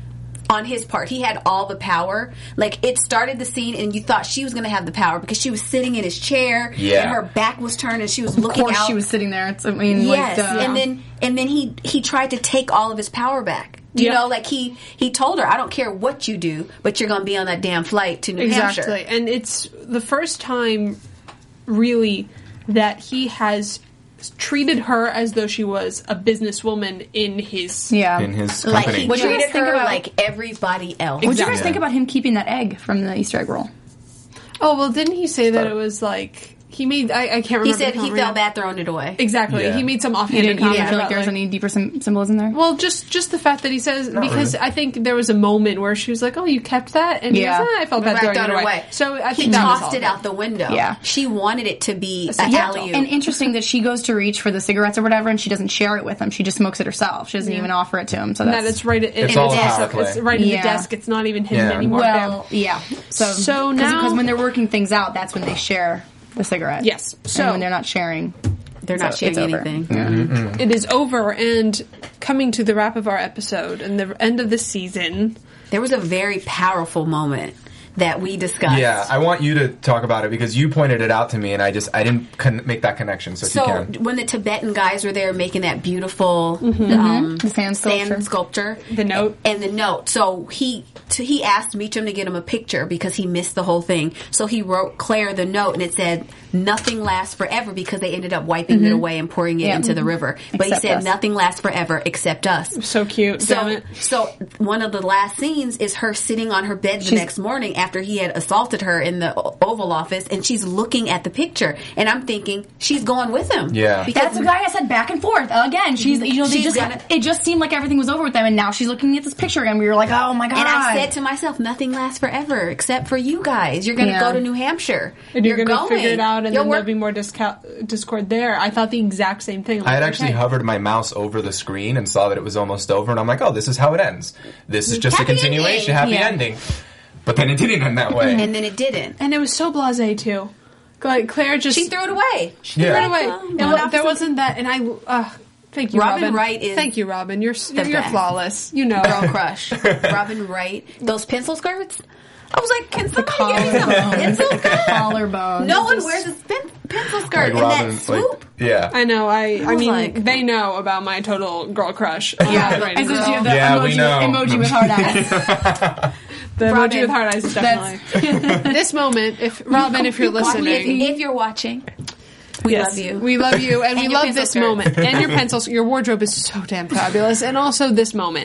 [SPEAKER 4] on his part. He had all the power. Like, it started the scene and you thought she was going to have the power because she was sitting in his chair
[SPEAKER 3] Yeah.
[SPEAKER 4] and her back was turned and she was
[SPEAKER 5] Of
[SPEAKER 4] looking
[SPEAKER 5] course,
[SPEAKER 4] out.
[SPEAKER 5] she was sitting there. It's, I mean,
[SPEAKER 4] Yes,
[SPEAKER 5] like,
[SPEAKER 4] and then he tried to take all of his power back. You
[SPEAKER 2] Yep.
[SPEAKER 4] know, like he told her, I don't care what you do, but you're going to be on that damn flight to New
[SPEAKER 2] Exactly.
[SPEAKER 4] Hampshire.
[SPEAKER 2] And it's the first time, really, that he has treated her as though she was a businesswoman in his...
[SPEAKER 5] yeah.
[SPEAKER 3] In his
[SPEAKER 4] Like,
[SPEAKER 3] company.
[SPEAKER 4] he
[SPEAKER 5] What do you guys
[SPEAKER 4] treated
[SPEAKER 5] think
[SPEAKER 4] her
[SPEAKER 5] about-
[SPEAKER 4] like everybody else.
[SPEAKER 5] What did you guys
[SPEAKER 3] Exactly.
[SPEAKER 5] think about him keeping that egg from the Easter egg roll?
[SPEAKER 2] Oh, well, didn't he say that it was like... He made... I can't remember.
[SPEAKER 4] He said
[SPEAKER 2] the
[SPEAKER 4] he
[SPEAKER 2] comment.
[SPEAKER 4] felt bad throwing it away.
[SPEAKER 2] Exactly.
[SPEAKER 3] Yeah.
[SPEAKER 2] He made some
[SPEAKER 5] You
[SPEAKER 2] offhanded
[SPEAKER 5] didn't, you
[SPEAKER 2] comment
[SPEAKER 5] didn't feel like
[SPEAKER 2] about,
[SPEAKER 5] there was any deeper symbolism there?
[SPEAKER 2] Well, just the fact that he says, because
[SPEAKER 3] really.
[SPEAKER 2] I think there was a moment where she was like, "Oh, you kept that," and
[SPEAKER 5] Yeah.
[SPEAKER 2] he goes, I felt
[SPEAKER 4] But
[SPEAKER 2] bad
[SPEAKER 4] I
[SPEAKER 2] throwing
[SPEAKER 4] threw
[SPEAKER 2] it
[SPEAKER 4] it
[SPEAKER 2] away.
[SPEAKER 4] away.
[SPEAKER 2] So I
[SPEAKER 4] He
[SPEAKER 2] think that was
[SPEAKER 4] tossed
[SPEAKER 2] all
[SPEAKER 4] it out the window.
[SPEAKER 5] Yeah.
[SPEAKER 4] She wanted it to be an
[SPEAKER 2] Yeah.
[SPEAKER 4] alley-oop.
[SPEAKER 5] And interesting that she goes to reach for the cigarettes or whatever, and she doesn't share it with him. She just smokes it herself. She doesn't even offer it to him. So
[SPEAKER 2] That
[SPEAKER 5] that's
[SPEAKER 2] it's right in
[SPEAKER 3] It's
[SPEAKER 2] the
[SPEAKER 3] all a
[SPEAKER 2] desk.
[SPEAKER 3] power play.
[SPEAKER 2] It's right in the
[SPEAKER 5] Yeah.
[SPEAKER 2] desk. It's not even hidden
[SPEAKER 3] Yeah.
[SPEAKER 2] anymore.
[SPEAKER 5] well, yeah.
[SPEAKER 2] So now-
[SPEAKER 5] because when they're working things out, that's when they share the cigarette.
[SPEAKER 2] Yes.
[SPEAKER 5] And
[SPEAKER 2] So-
[SPEAKER 5] when they're not sharing,
[SPEAKER 4] They're not
[SPEAKER 5] it's
[SPEAKER 4] sharing
[SPEAKER 5] over.
[SPEAKER 4] anything.
[SPEAKER 2] It is over, and coming to the wrap of our episode and the end of the season.
[SPEAKER 4] There was a very powerful moment that we discussed.
[SPEAKER 3] Yeah, I want you to talk about it because you pointed it out to me, and I didn't make that connection. So, if you
[SPEAKER 4] So
[SPEAKER 3] can.
[SPEAKER 4] when the Tibetan guys were there making that beautiful
[SPEAKER 5] the sand
[SPEAKER 4] sculpture,
[SPEAKER 2] The note.
[SPEAKER 4] and the note. So he asked Meacham to get him a picture because he missed the whole thing. So he wrote Claire the note, and it said, "Nothing lasts forever," because they ended up wiping it away and pouring it
[SPEAKER 5] Yeah.
[SPEAKER 4] into the river. But
[SPEAKER 5] Except
[SPEAKER 4] he said,
[SPEAKER 5] us.
[SPEAKER 4] "Nothing lasts forever except us."
[SPEAKER 2] So cute. Damn it.
[SPEAKER 4] So one of the last scenes is her sitting on her bed the next morning after he had assaulted her in the Oval Office, and she's looking at the picture. And I'm thinking, she's going with him.
[SPEAKER 3] Yeah.
[SPEAKER 4] Because
[SPEAKER 5] That's why I said back and forth again. She's, they
[SPEAKER 4] She's
[SPEAKER 5] just
[SPEAKER 4] gonna-
[SPEAKER 5] it just seemed like everything was over with them, and now she's looking at this picture again. We were like, oh my god!
[SPEAKER 4] And I said to myself, nothing lasts forever except for you guys. You're going to
[SPEAKER 5] Yeah.
[SPEAKER 4] go to New Hampshire.
[SPEAKER 2] And you're going to figure it out, and
[SPEAKER 4] You'll
[SPEAKER 2] then there'll
[SPEAKER 4] work-
[SPEAKER 2] be more discord there. I thought the exact same thing.
[SPEAKER 3] I had
[SPEAKER 2] Like,
[SPEAKER 3] actually
[SPEAKER 2] okay.
[SPEAKER 3] hovered my mouse over the screen and saw that it was almost over, and I'm like, oh, this is how it ends. This is just
[SPEAKER 4] Happy
[SPEAKER 3] a continuation,
[SPEAKER 4] ending.
[SPEAKER 3] happy
[SPEAKER 5] Yeah.
[SPEAKER 3] ending. But then it didn't end that way.
[SPEAKER 4] And then it didn't.
[SPEAKER 2] And it was so blasé too. Like Claire just
[SPEAKER 4] She threw it away.
[SPEAKER 3] Yeah.
[SPEAKER 2] threw it away.
[SPEAKER 4] Well,
[SPEAKER 2] And
[SPEAKER 4] well,
[SPEAKER 2] there wasn't that. And thank you,
[SPEAKER 4] Robin
[SPEAKER 2] Robin.
[SPEAKER 4] Wright is
[SPEAKER 2] Thank you, Robin. You're
[SPEAKER 4] best.
[SPEAKER 2] flawless. You know.
[SPEAKER 4] Girl crush. Robin Wright. Those pencil skirts. I was like, can somebody give me some pencil skirts?
[SPEAKER 5] collarbone.
[SPEAKER 4] No one wears a pencil skirt
[SPEAKER 3] Like
[SPEAKER 4] and
[SPEAKER 3] Robin,
[SPEAKER 4] that swoop.
[SPEAKER 3] yeah.
[SPEAKER 2] I know. I mean,
[SPEAKER 4] like-
[SPEAKER 2] they know about my total girl crush.
[SPEAKER 5] Yeah,
[SPEAKER 2] Right,
[SPEAKER 5] as
[SPEAKER 2] girl.
[SPEAKER 5] if you have the
[SPEAKER 3] Yeah, we
[SPEAKER 5] emoji,
[SPEAKER 3] know.
[SPEAKER 5] emoji with hard eyes.
[SPEAKER 2] The
[SPEAKER 4] Robin.
[SPEAKER 2] emoji with hard eyes is definitely this moment. If Robin, if you're listening,
[SPEAKER 4] If you're watching, we
[SPEAKER 2] yes,
[SPEAKER 4] love you.
[SPEAKER 2] We love you, and we
[SPEAKER 4] your
[SPEAKER 2] love
[SPEAKER 4] pencil
[SPEAKER 2] this
[SPEAKER 4] skirt.
[SPEAKER 2] moment. And your pencils, your wardrobe is so damn fabulous, and also this moment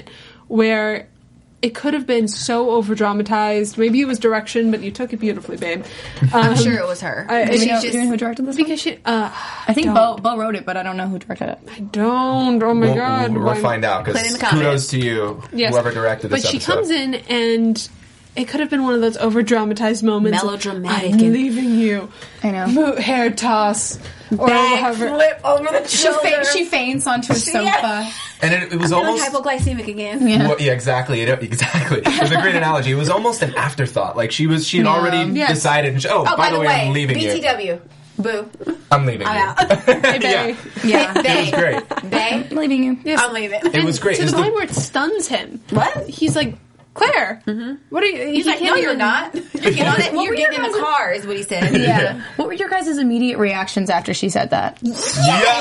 [SPEAKER 2] where it could have been so over-dramatized. Maybe it was direction, but you took it beautifully, babe.
[SPEAKER 4] I'm sure it was her.
[SPEAKER 5] Do you know who directed this?
[SPEAKER 2] Because she...
[SPEAKER 5] I think Bo wrote it, but I don't know who directed it.
[SPEAKER 2] I don't. Oh, my God.
[SPEAKER 3] We'll find out, because kudos to you, whoever directed this episode.
[SPEAKER 2] But she comes in, and it could have been one of those over-dramatized moments.
[SPEAKER 4] Melodramatic.
[SPEAKER 2] I'm leaving you.
[SPEAKER 5] I know.
[SPEAKER 2] Hair toss. Or
[SPEAKER 4] Flip over the shoulder.
[SPEAKER 5] She faints onto a sofa.
[SPEAKER 3] And it was almost
[SPEAKER 4] hypoglycemic again.
[SPEAKER 5] Yeah.
[SPEAKER 3] Well, yeah, exactly. Exactly. It was a great analogy. It was almost an afterthought. Like she had already decided. By the way, I'm leaving
[SPEAKER 4] BTW.
[SPEAKER 3] you.
[SPEAKER 4] Boo.
[SPEAKER 3] I'm leaving
[SPEAKER 4] I'm
[SPEAKER 3] you.
[SPEAKER 4] out.
[SPEAKER 2] Hey, bae.
[SPEAKER 5] Yeah.
[SPEAKER 3] It was great.
[SPEAKER 4] Bae.
[SPEAKER 5] I'm leaving you.
[SPEAKER 2] Yes.
[SPEAKER 4] I'm leaving.
[SPEAKER 3] It was great.
[SPEAKER 2] To the point where it stuns him.
[SPEAKER 4] What?
[SPEAKER 2] He's like, Claire, what are you?
[SPEAKER 4] He's like, no, you're not. You're getting in the car, is what he said.
[SPEAKER 5] Yeah. What were your guys' immediate reactions after she said that?
[SPEAKER 4] Yes.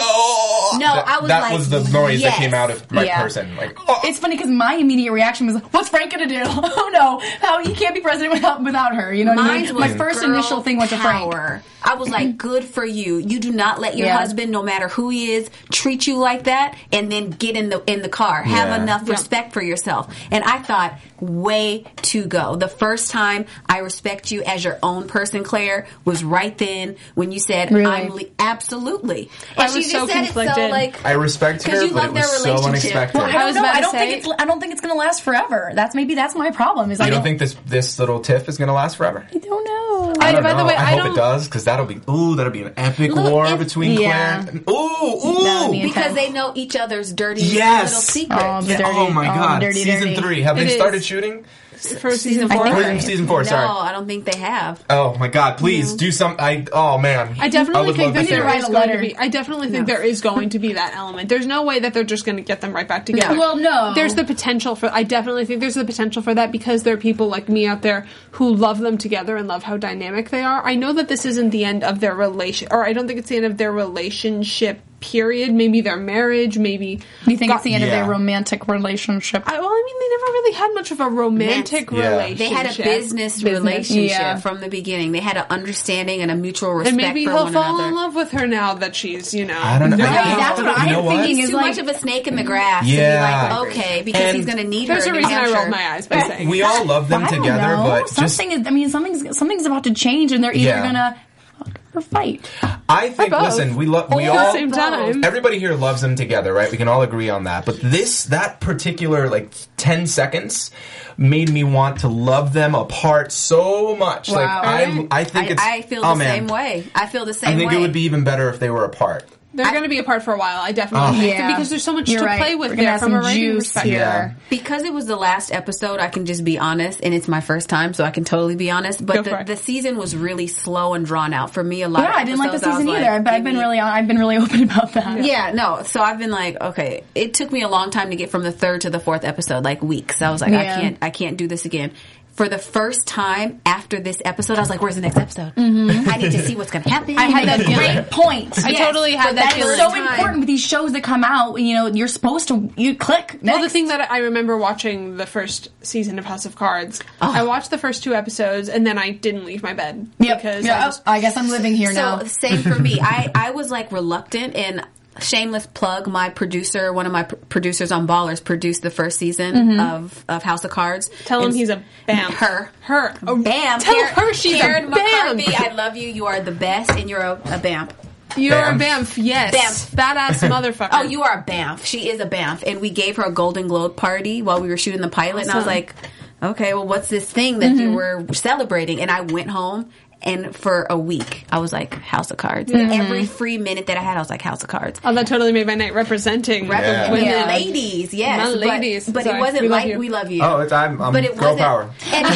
[SPEAKER 3] No,
[SPEAKER 4] I was
[SPEAKER 3] that
[SPEAKER 4] like,
[SPEAKER 3] was the noise
[SPEAKER 4] yes.
[SPEAKER 3] that came out of my person. Like, oh.
[SPEAKER 5] It's funny because my immediate reaction was, "What's Frank gonna do? Oh no, how he can't be president without her." You know what I mean? My first initial thing went to Frank.
[SPEAKER 4] I was like, good for you. You do not let your husband, no matter who he is, treat you like that and then get in the car. Have enough respect for yourself. And I thought, way to go. The first time I respect you as your own person, Claire, was right then when you said,
[SPEAKER 5] really?
[SPEAKER 4] Absolutely.
[SPEAKER 2] I
[SPEAKER 4] And she
[SPEAKER 2] was
[SPEAKER 4] just
[SPEAKER 2] so
[SPEAKER 4] said
[SPEAKER 2] conflicted.
[SPEAKER 4] it so like,
[SPEAKER 3] I respect her,
[SPEAKER 4] you
[SPEAKER 3] but
[SPEAKER 4] love
[SPEAKER 3] it
[SPEAKER 4] their
[SPEAKER 3] was so
[SPEAKER 4] relationship.
[SPEAKER 3] unexpected.
[SPEAKER 5] Well, I don't think it's gonna last forever. That's my problem. Is
[SPEAKER 3] You
[SPEAKER 5] I
[SPEAKER 3] don't think this little tiff is going to last forever?
[SPEAKER 5] I don't know.
[SPEAKER 3] I don't
[SPEAKER 2] by
[SPEAKER 3] know.
[SPEAKER 2] the way,
[SPEAKER 3] I
[SPEAKER 2] I
[SPEAKER 3] hope
[SPEAKER 2] don't-
[SPEAKER 3] it does, because that'll be an epic war between Claire.
[SPEAKER 5] That would
[SPEAKER 3] Ooh.
[SPEAKER 5] be
[SPEAKER 4] because they know each other's dirty
[SPEAKER 3] Yes.
[SPEAKER 4] little secrets.
[SPEAKER 5] Oh, the dirty,
[SPEAKER 3] Oh my God!
[SPEAKER 5] dirty,
[SPEAKER 3] Season
[SPEAKER 5] dirty.
[SPEAKER 3] 3. Have
[SPEAKER 2] It
[SPEAKER 3] they
[SPEAKER 2] is.
[SPEAKER 3] started shooting?
[SPEAKER 2] For season
[SPEAKER 5] I
[SPEAKER 2] 4.
[SPEAKER 5] think
[SPEAKER 3] Or
[SPEAKER 5] right.
[SPEAKER 3] season 4?
[SPEAKER 4] No,
[SPEAKER 3] Sorry.
[SPEAKER 4] I don't think they have.
[SPEAKER 3] Oh my God! Please do some. Oh man!
[SPEAKER 2] I definitely
[SPEAKER 3] would
[SPEAKER 2] think
[SPEAKER 3] love
[SPEAKER 2] that
[SPEAKER 3] to see
[SPEAKER 2] there
[SPEAKER 3] it.
[SPEAKER 2] is going to be. I definitely think there is going to be that element. There's no way that they're just going to get them right back together.
[SPEAKER 5] Well, no.
[SPEAKER 2] There's the potential for. I definitely think there's the potential for that because there are people like me out there who love them together and love how dynamic they are. I know that this isn't the end of their relation, or I don't think it's the end of their relationship. Period. Maybe their marriage. Maybe
[SPEAKER 5] You think it's the end of their romantic relationship?
[SPEAKER 2] I mean, they never really had much of a romantic relationship.
[SPEAKER 4] They had a business relationship from the beginning. They had an understanding and a mutual respect
[SPEAKER 2] and maybe
[SPEAKER 4] for
[SPEAKER 2] he'll
[SPEAKER 4] one
[SPEAKER 2] fall
[SPEAKER 4] another.
[SPEAKER 2] in love with her now that she's,
[SPEAKER 3] I don't know.
[SPEAKER 5] That's what I'm thinking.
[SPEAKER 4] He's
[SPEAKER 5] Is
[SPEAKER 4] too
[SPEAKER 5] like
[SPEAKER 4] much of a snake in the grass
[SPEAKER 3] Yeah.
[SPEAKER 4] to be like, okay, because
[SPEAKER 3] And
[SPEAKER 4] he's going to need
[SPEAKER 2] There's
[SPEAKER 4] her
[SPEAKER 2] a
[SPEAKER 4] in
[SPEAKER 2] reason
[SPEAKER 4] New
[SPEAKER 2] I
[SPEAKER 4] Hampshire.
[SPEAKER 2] rolled my eyes by saying
[SPEAKER 3] We all love them
[SPEAKER 5] I don't
[SPEAKER 3] together,
[SPEAKER 5] know.
[SPEAKER 3] but
[SPEAKER 5] something's about to change, and they're either gonna or fight.
[SPEAKER 3] I think.
[SPEAKER 2] both.
[SPEAKER 3] Listen, we
[SPEAKER 2] At the
[SPEAKER 3] all.
[SPEAKER 2] same time.
[SPEAKER 3] Everybody here loves them together, right? We can all agree on that. But that particular 10 seconds made me want to love them apart so much.
[SPEAKER 5] Wow.
[SPEAKER 3] I think it's.
[SPEAKER 4] I feel the same way. I feel the same way.
[SPEAKER 3] I think it would be even better if they were apart.
[SPEAKER 2] They're going to be apart for a while. I definitely think because there's so much to play with there from a writing perspective.
[SPEAKER 3] Yeah.
[SPEAKER 4] Because it was the last episode, I can just be honest, and it's my first time, so I can totally be honest. But the season was really slow and drawn out for me. A lot.
[SPEAKER 5] Yeah,
[SPEAKER 4] of
[SPEAKER 5] I didn't like the season
[SPEAKER 4] like,
[SPEAKER 5] either. I've been really open about that.
[SPEAKER 4] Yeah, no. So I've been like, okay. It took me a long time to get from the 3rd to the 4th episode, like weeks. I was like, I can't do this again. For the first time after this episode, I was like, where's the next episode? I need to see what's going to happen.
[SPEAKER 5] I had that great point.
[SPEAKER 2] I totally had that feeling.
[SPEAKER 5] That's so important with these shows that come out. You're supposed to click. Next.
[SPEAKER 2] Well, the thing that I remember watching the first season of House of Cards, I watched the first 2 episods and then I didn't leave my bed because
[SPEAKER 5] I guess I'm living here now.
[SPEAKER 4] So same for me. I was like reluctant, and shameless plug, my producer, one of my producers on Ballers, produced the first season of House of Cards.
[SPEAKER 2] Tell him he's a BAM.
[SPEAKER 4] Her.
[SPEAKER 2] Oh,
[SPEAKER 4] BAM.
[SPEAKER 2] Tell her she's
[SPEAKER 4] Karen
[SPEAKER 2] a BAM.
[SPEAKER 4] McCarthy, I love you. You are the best, and you're a BAM.
[SPEAKER 2] You're
[SPEAKER 3] BAMF.
[SPEAKER 2] a BAMF, yes. Badass motherfucker.
[SPEAKER 4] Oh, you are a BAMF. She is a BAMF. And we gave her a Golden Globe party while we were shooting the pilot, and I was like, okay, well, what's this thing that you were celebrating? And I went home. And for a week, I was like, House of Cards. And every free minute that I had, I was like, House of Cards.
[SPEAKER 2] Oh, that totally made my night representing women.
[SPEAKER 4] Ladies, yes.
[SPEAKER 2] My ladies.
[SPEAKER 4] But
[SPEAKER 2] Sorry,
[SPEAKER 4] it wasn't
[SPEAKER 2] we love
[SPEAKER 4] like
[SPEAKER 2] you.
[SPEAKER 4] we love you.
[SPEAKER 3] Oh, I'm
[SPEAKER 4] but it
[SPEAKER 3] girl
[SPEAKER 4] wasn't.
[SPEAKER 3] power.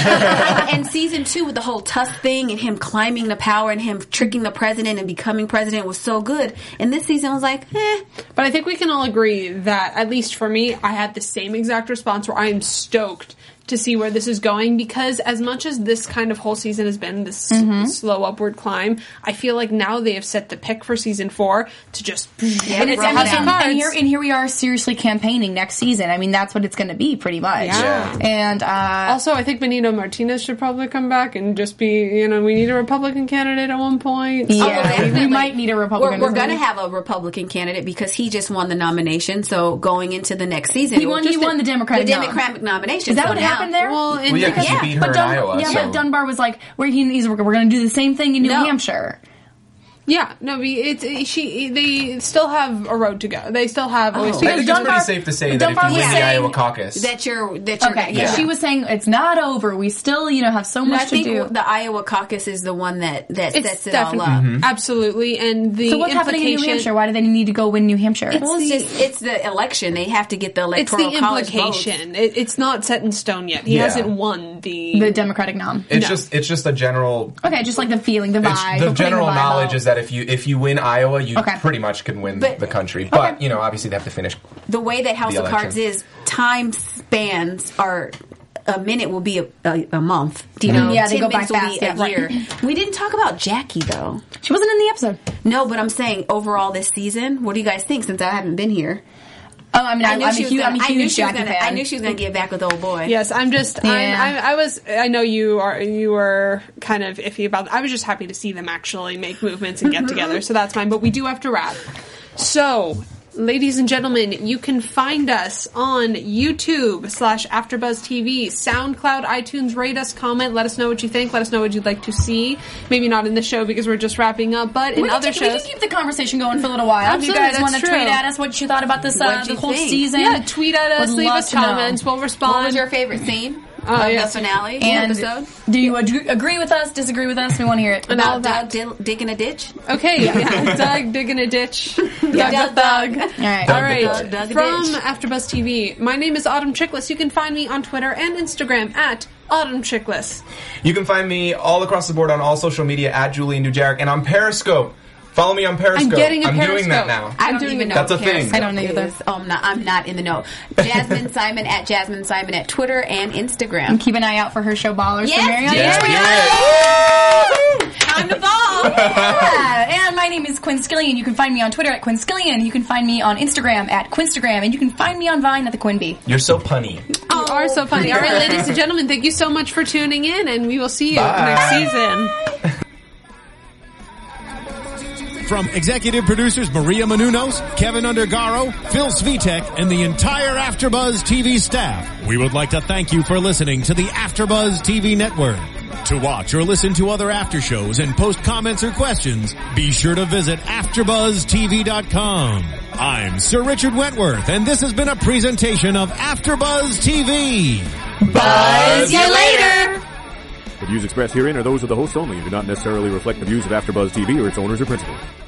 [SPEAKER 4] And season 2 with the whole Tusk thing and him climbing the power and him tricking the president and becoming president was so good. And this season was like,
[SPEAKER 2] But I think we can all agree that, at least for me, I had the same exact response where I am stoked to see where this is going, because as much as this kind of whole season has been this slow upward climb, I feel like now they have set the pick for season 4 to just
[SPEAKER 5] and here we are seriously campaigning next season. I mean, that's what it's going to be pretty much.
[SPEAKER 2] Yeah.
[SPEAKER 5] And
[SPEAKER 2] also, I think Benito Martinez should probably come back and just be, we need a Republican candidate at one point.
[SPEAKER 5] Yeah, we might need a Republican.
[SPEAKER 4] We're going to have a Republican candidate because he just won the nomination. So going into the next season,
[SPEAKER 5] he won the Democratic
[SPEAKER 4] nomination.
[SPEAKER 5] Is that what happened there?
[SPEAKER 3] Well, because he beat her in Iowa.
[SPEAKER 5] Yeah, but Dunbar was like, we're going to do the same thing in New Hampshire.
[SPEAKER 2] Yeah, no, they still have a road to go. They still have.
[SPEAKER 3] I think it's pretty safe to say that if you win the Iowa caucus,
[SPEAKER 4] that you're
[SPEAKER 5] okay. Yeah. She was saying it's not over. We still, have so much to do.
[SPEAKER 4] The Iowa caucus is the one that sets it all up.
[SPEAKER 2] Absolutely, and
[SPEAKER 5] so what's happening in New Hampshire? Why do they need to go win New Hampshire?
[SPEAKER 4] It's the election. They have to get the electoral college votes.
[SPEAKER 2] It's not set in stone yet. He hasn't won the
[SPEAKER 5] Democratic nom.
[SPEAKER 3] It's just a general.
[SPEAKER 5] Okay, just like the feeling, the vibe.
[SPEAKER 3] The general knowledge is that if you win Iowa, you pretty much can win the country. But obviously they have to finish.
[SPEAKER 4] The way that House of Cards is, time spans are. A minute will be a month.
[SPEAKER 5] They
[SPEAKER 4] 10
[SPEAKER 5] go
[SPEAKER 4] minutes
[SPEAKER 5] back fast.
[SPEAKER 4] will be a year. We didn't talk about Jackie though.
[SPEAKER 5] She wasn't in the episode.
[SPEAKER 4] No, but I'm saying overall this season. What do you guys think? Since I haven't been here.
[SPEAKER 5] Oh, I'm a huge Jackie fan.
[SPEAKER 4] I knew she was going to get back with old boy.
[SPEAKER 2] Yes, I'm just. Yeah. I know you were kind of iffy about. I was just happy to see them actually make movements and get together. So that's fine. But we do have to wrap. So, ladies and gentlemen, you can find us on YouTube /AfterBuzzTV, SoundCloud, iTunes. Rate us, comment, let us know what you think. Let us know what you'd like to see. Maybe not in the show because we're just wrapping up, but in other shows.
[SPEAKER 5] We can keep the conversation going for a little while.
[SPEAKER 2] Absolutely,
[SPEAKER 5] if you guys want to tweet at us what you thought about this the whole season.
[SPEAKER 2] Yeah, tweet at us, leave us comments. We'll respond.
[SPEAKER 4] What was your favorite scene? The finale episode.
[SPEAKER 5] Do you agree with us? Disagree with us? We want to hear it.
[SPEAKER 4] About Doug digging a ditch.
[SPEAKER 2] Okay, Doug digging a ditch. Doug the Thug. All right. From AfterBuzz TV, my name is Autumn Chickless. You can find me on Twitter and Instagram at Autumn Chickless.
[SPEAKER 3] You can find me all across the board on all social media at Julian Dujaric and on Periscope. Follow me on Periscope.
[SPEAKER 2] I'm
[SPEAKER 3] doing that now.
[SPEAKER 4] I don't even know.
[SPEAKER 3] That's a thing.
[SPEAKER 5] I don't either.
[SPEAKER 4] I'm not in the know. Jasmine Simon at Jasmine Simon at Twitter and Instagram.
[SPEAKER 5] And keep an eye out for her show Ballers.
[SPEAKER 4] Yes, time to ball.
[SPEAKER 5] Yeah. And my name is Quinn Skillian. You can find me on Twitter at Quinn Skillian. You can find me on Instagram at Quinstagram. And you can find me on Vine at the Quinn Bee.
[SPEAKER 3] You're so punny.
[SPEAKER 2] You are so funny. All right, ladies and gentlemen, thank you so much for tuning in, and we will see you next season.
[SPEAKER 1] From executive producers Maria Menounos, Kevin Undergaro, Phil Svitek, and the entire AfterBuzz TV staff, we would like to thank you for listening to the AfterBuzz TV network. To watch or listen to other after shows and post comments or questions, be sure to visit AfterBuzzTV.com. I'm Sir Richard Wentworth, and this has been a presentation of AfterBuzz TV.
[SPEAKER 5] Buzz you later!
[SPEAKER 6] The views expressed herein are those of the hosts only and do not necessarily reflect the views of AfterBuzz TV or its owners or principals.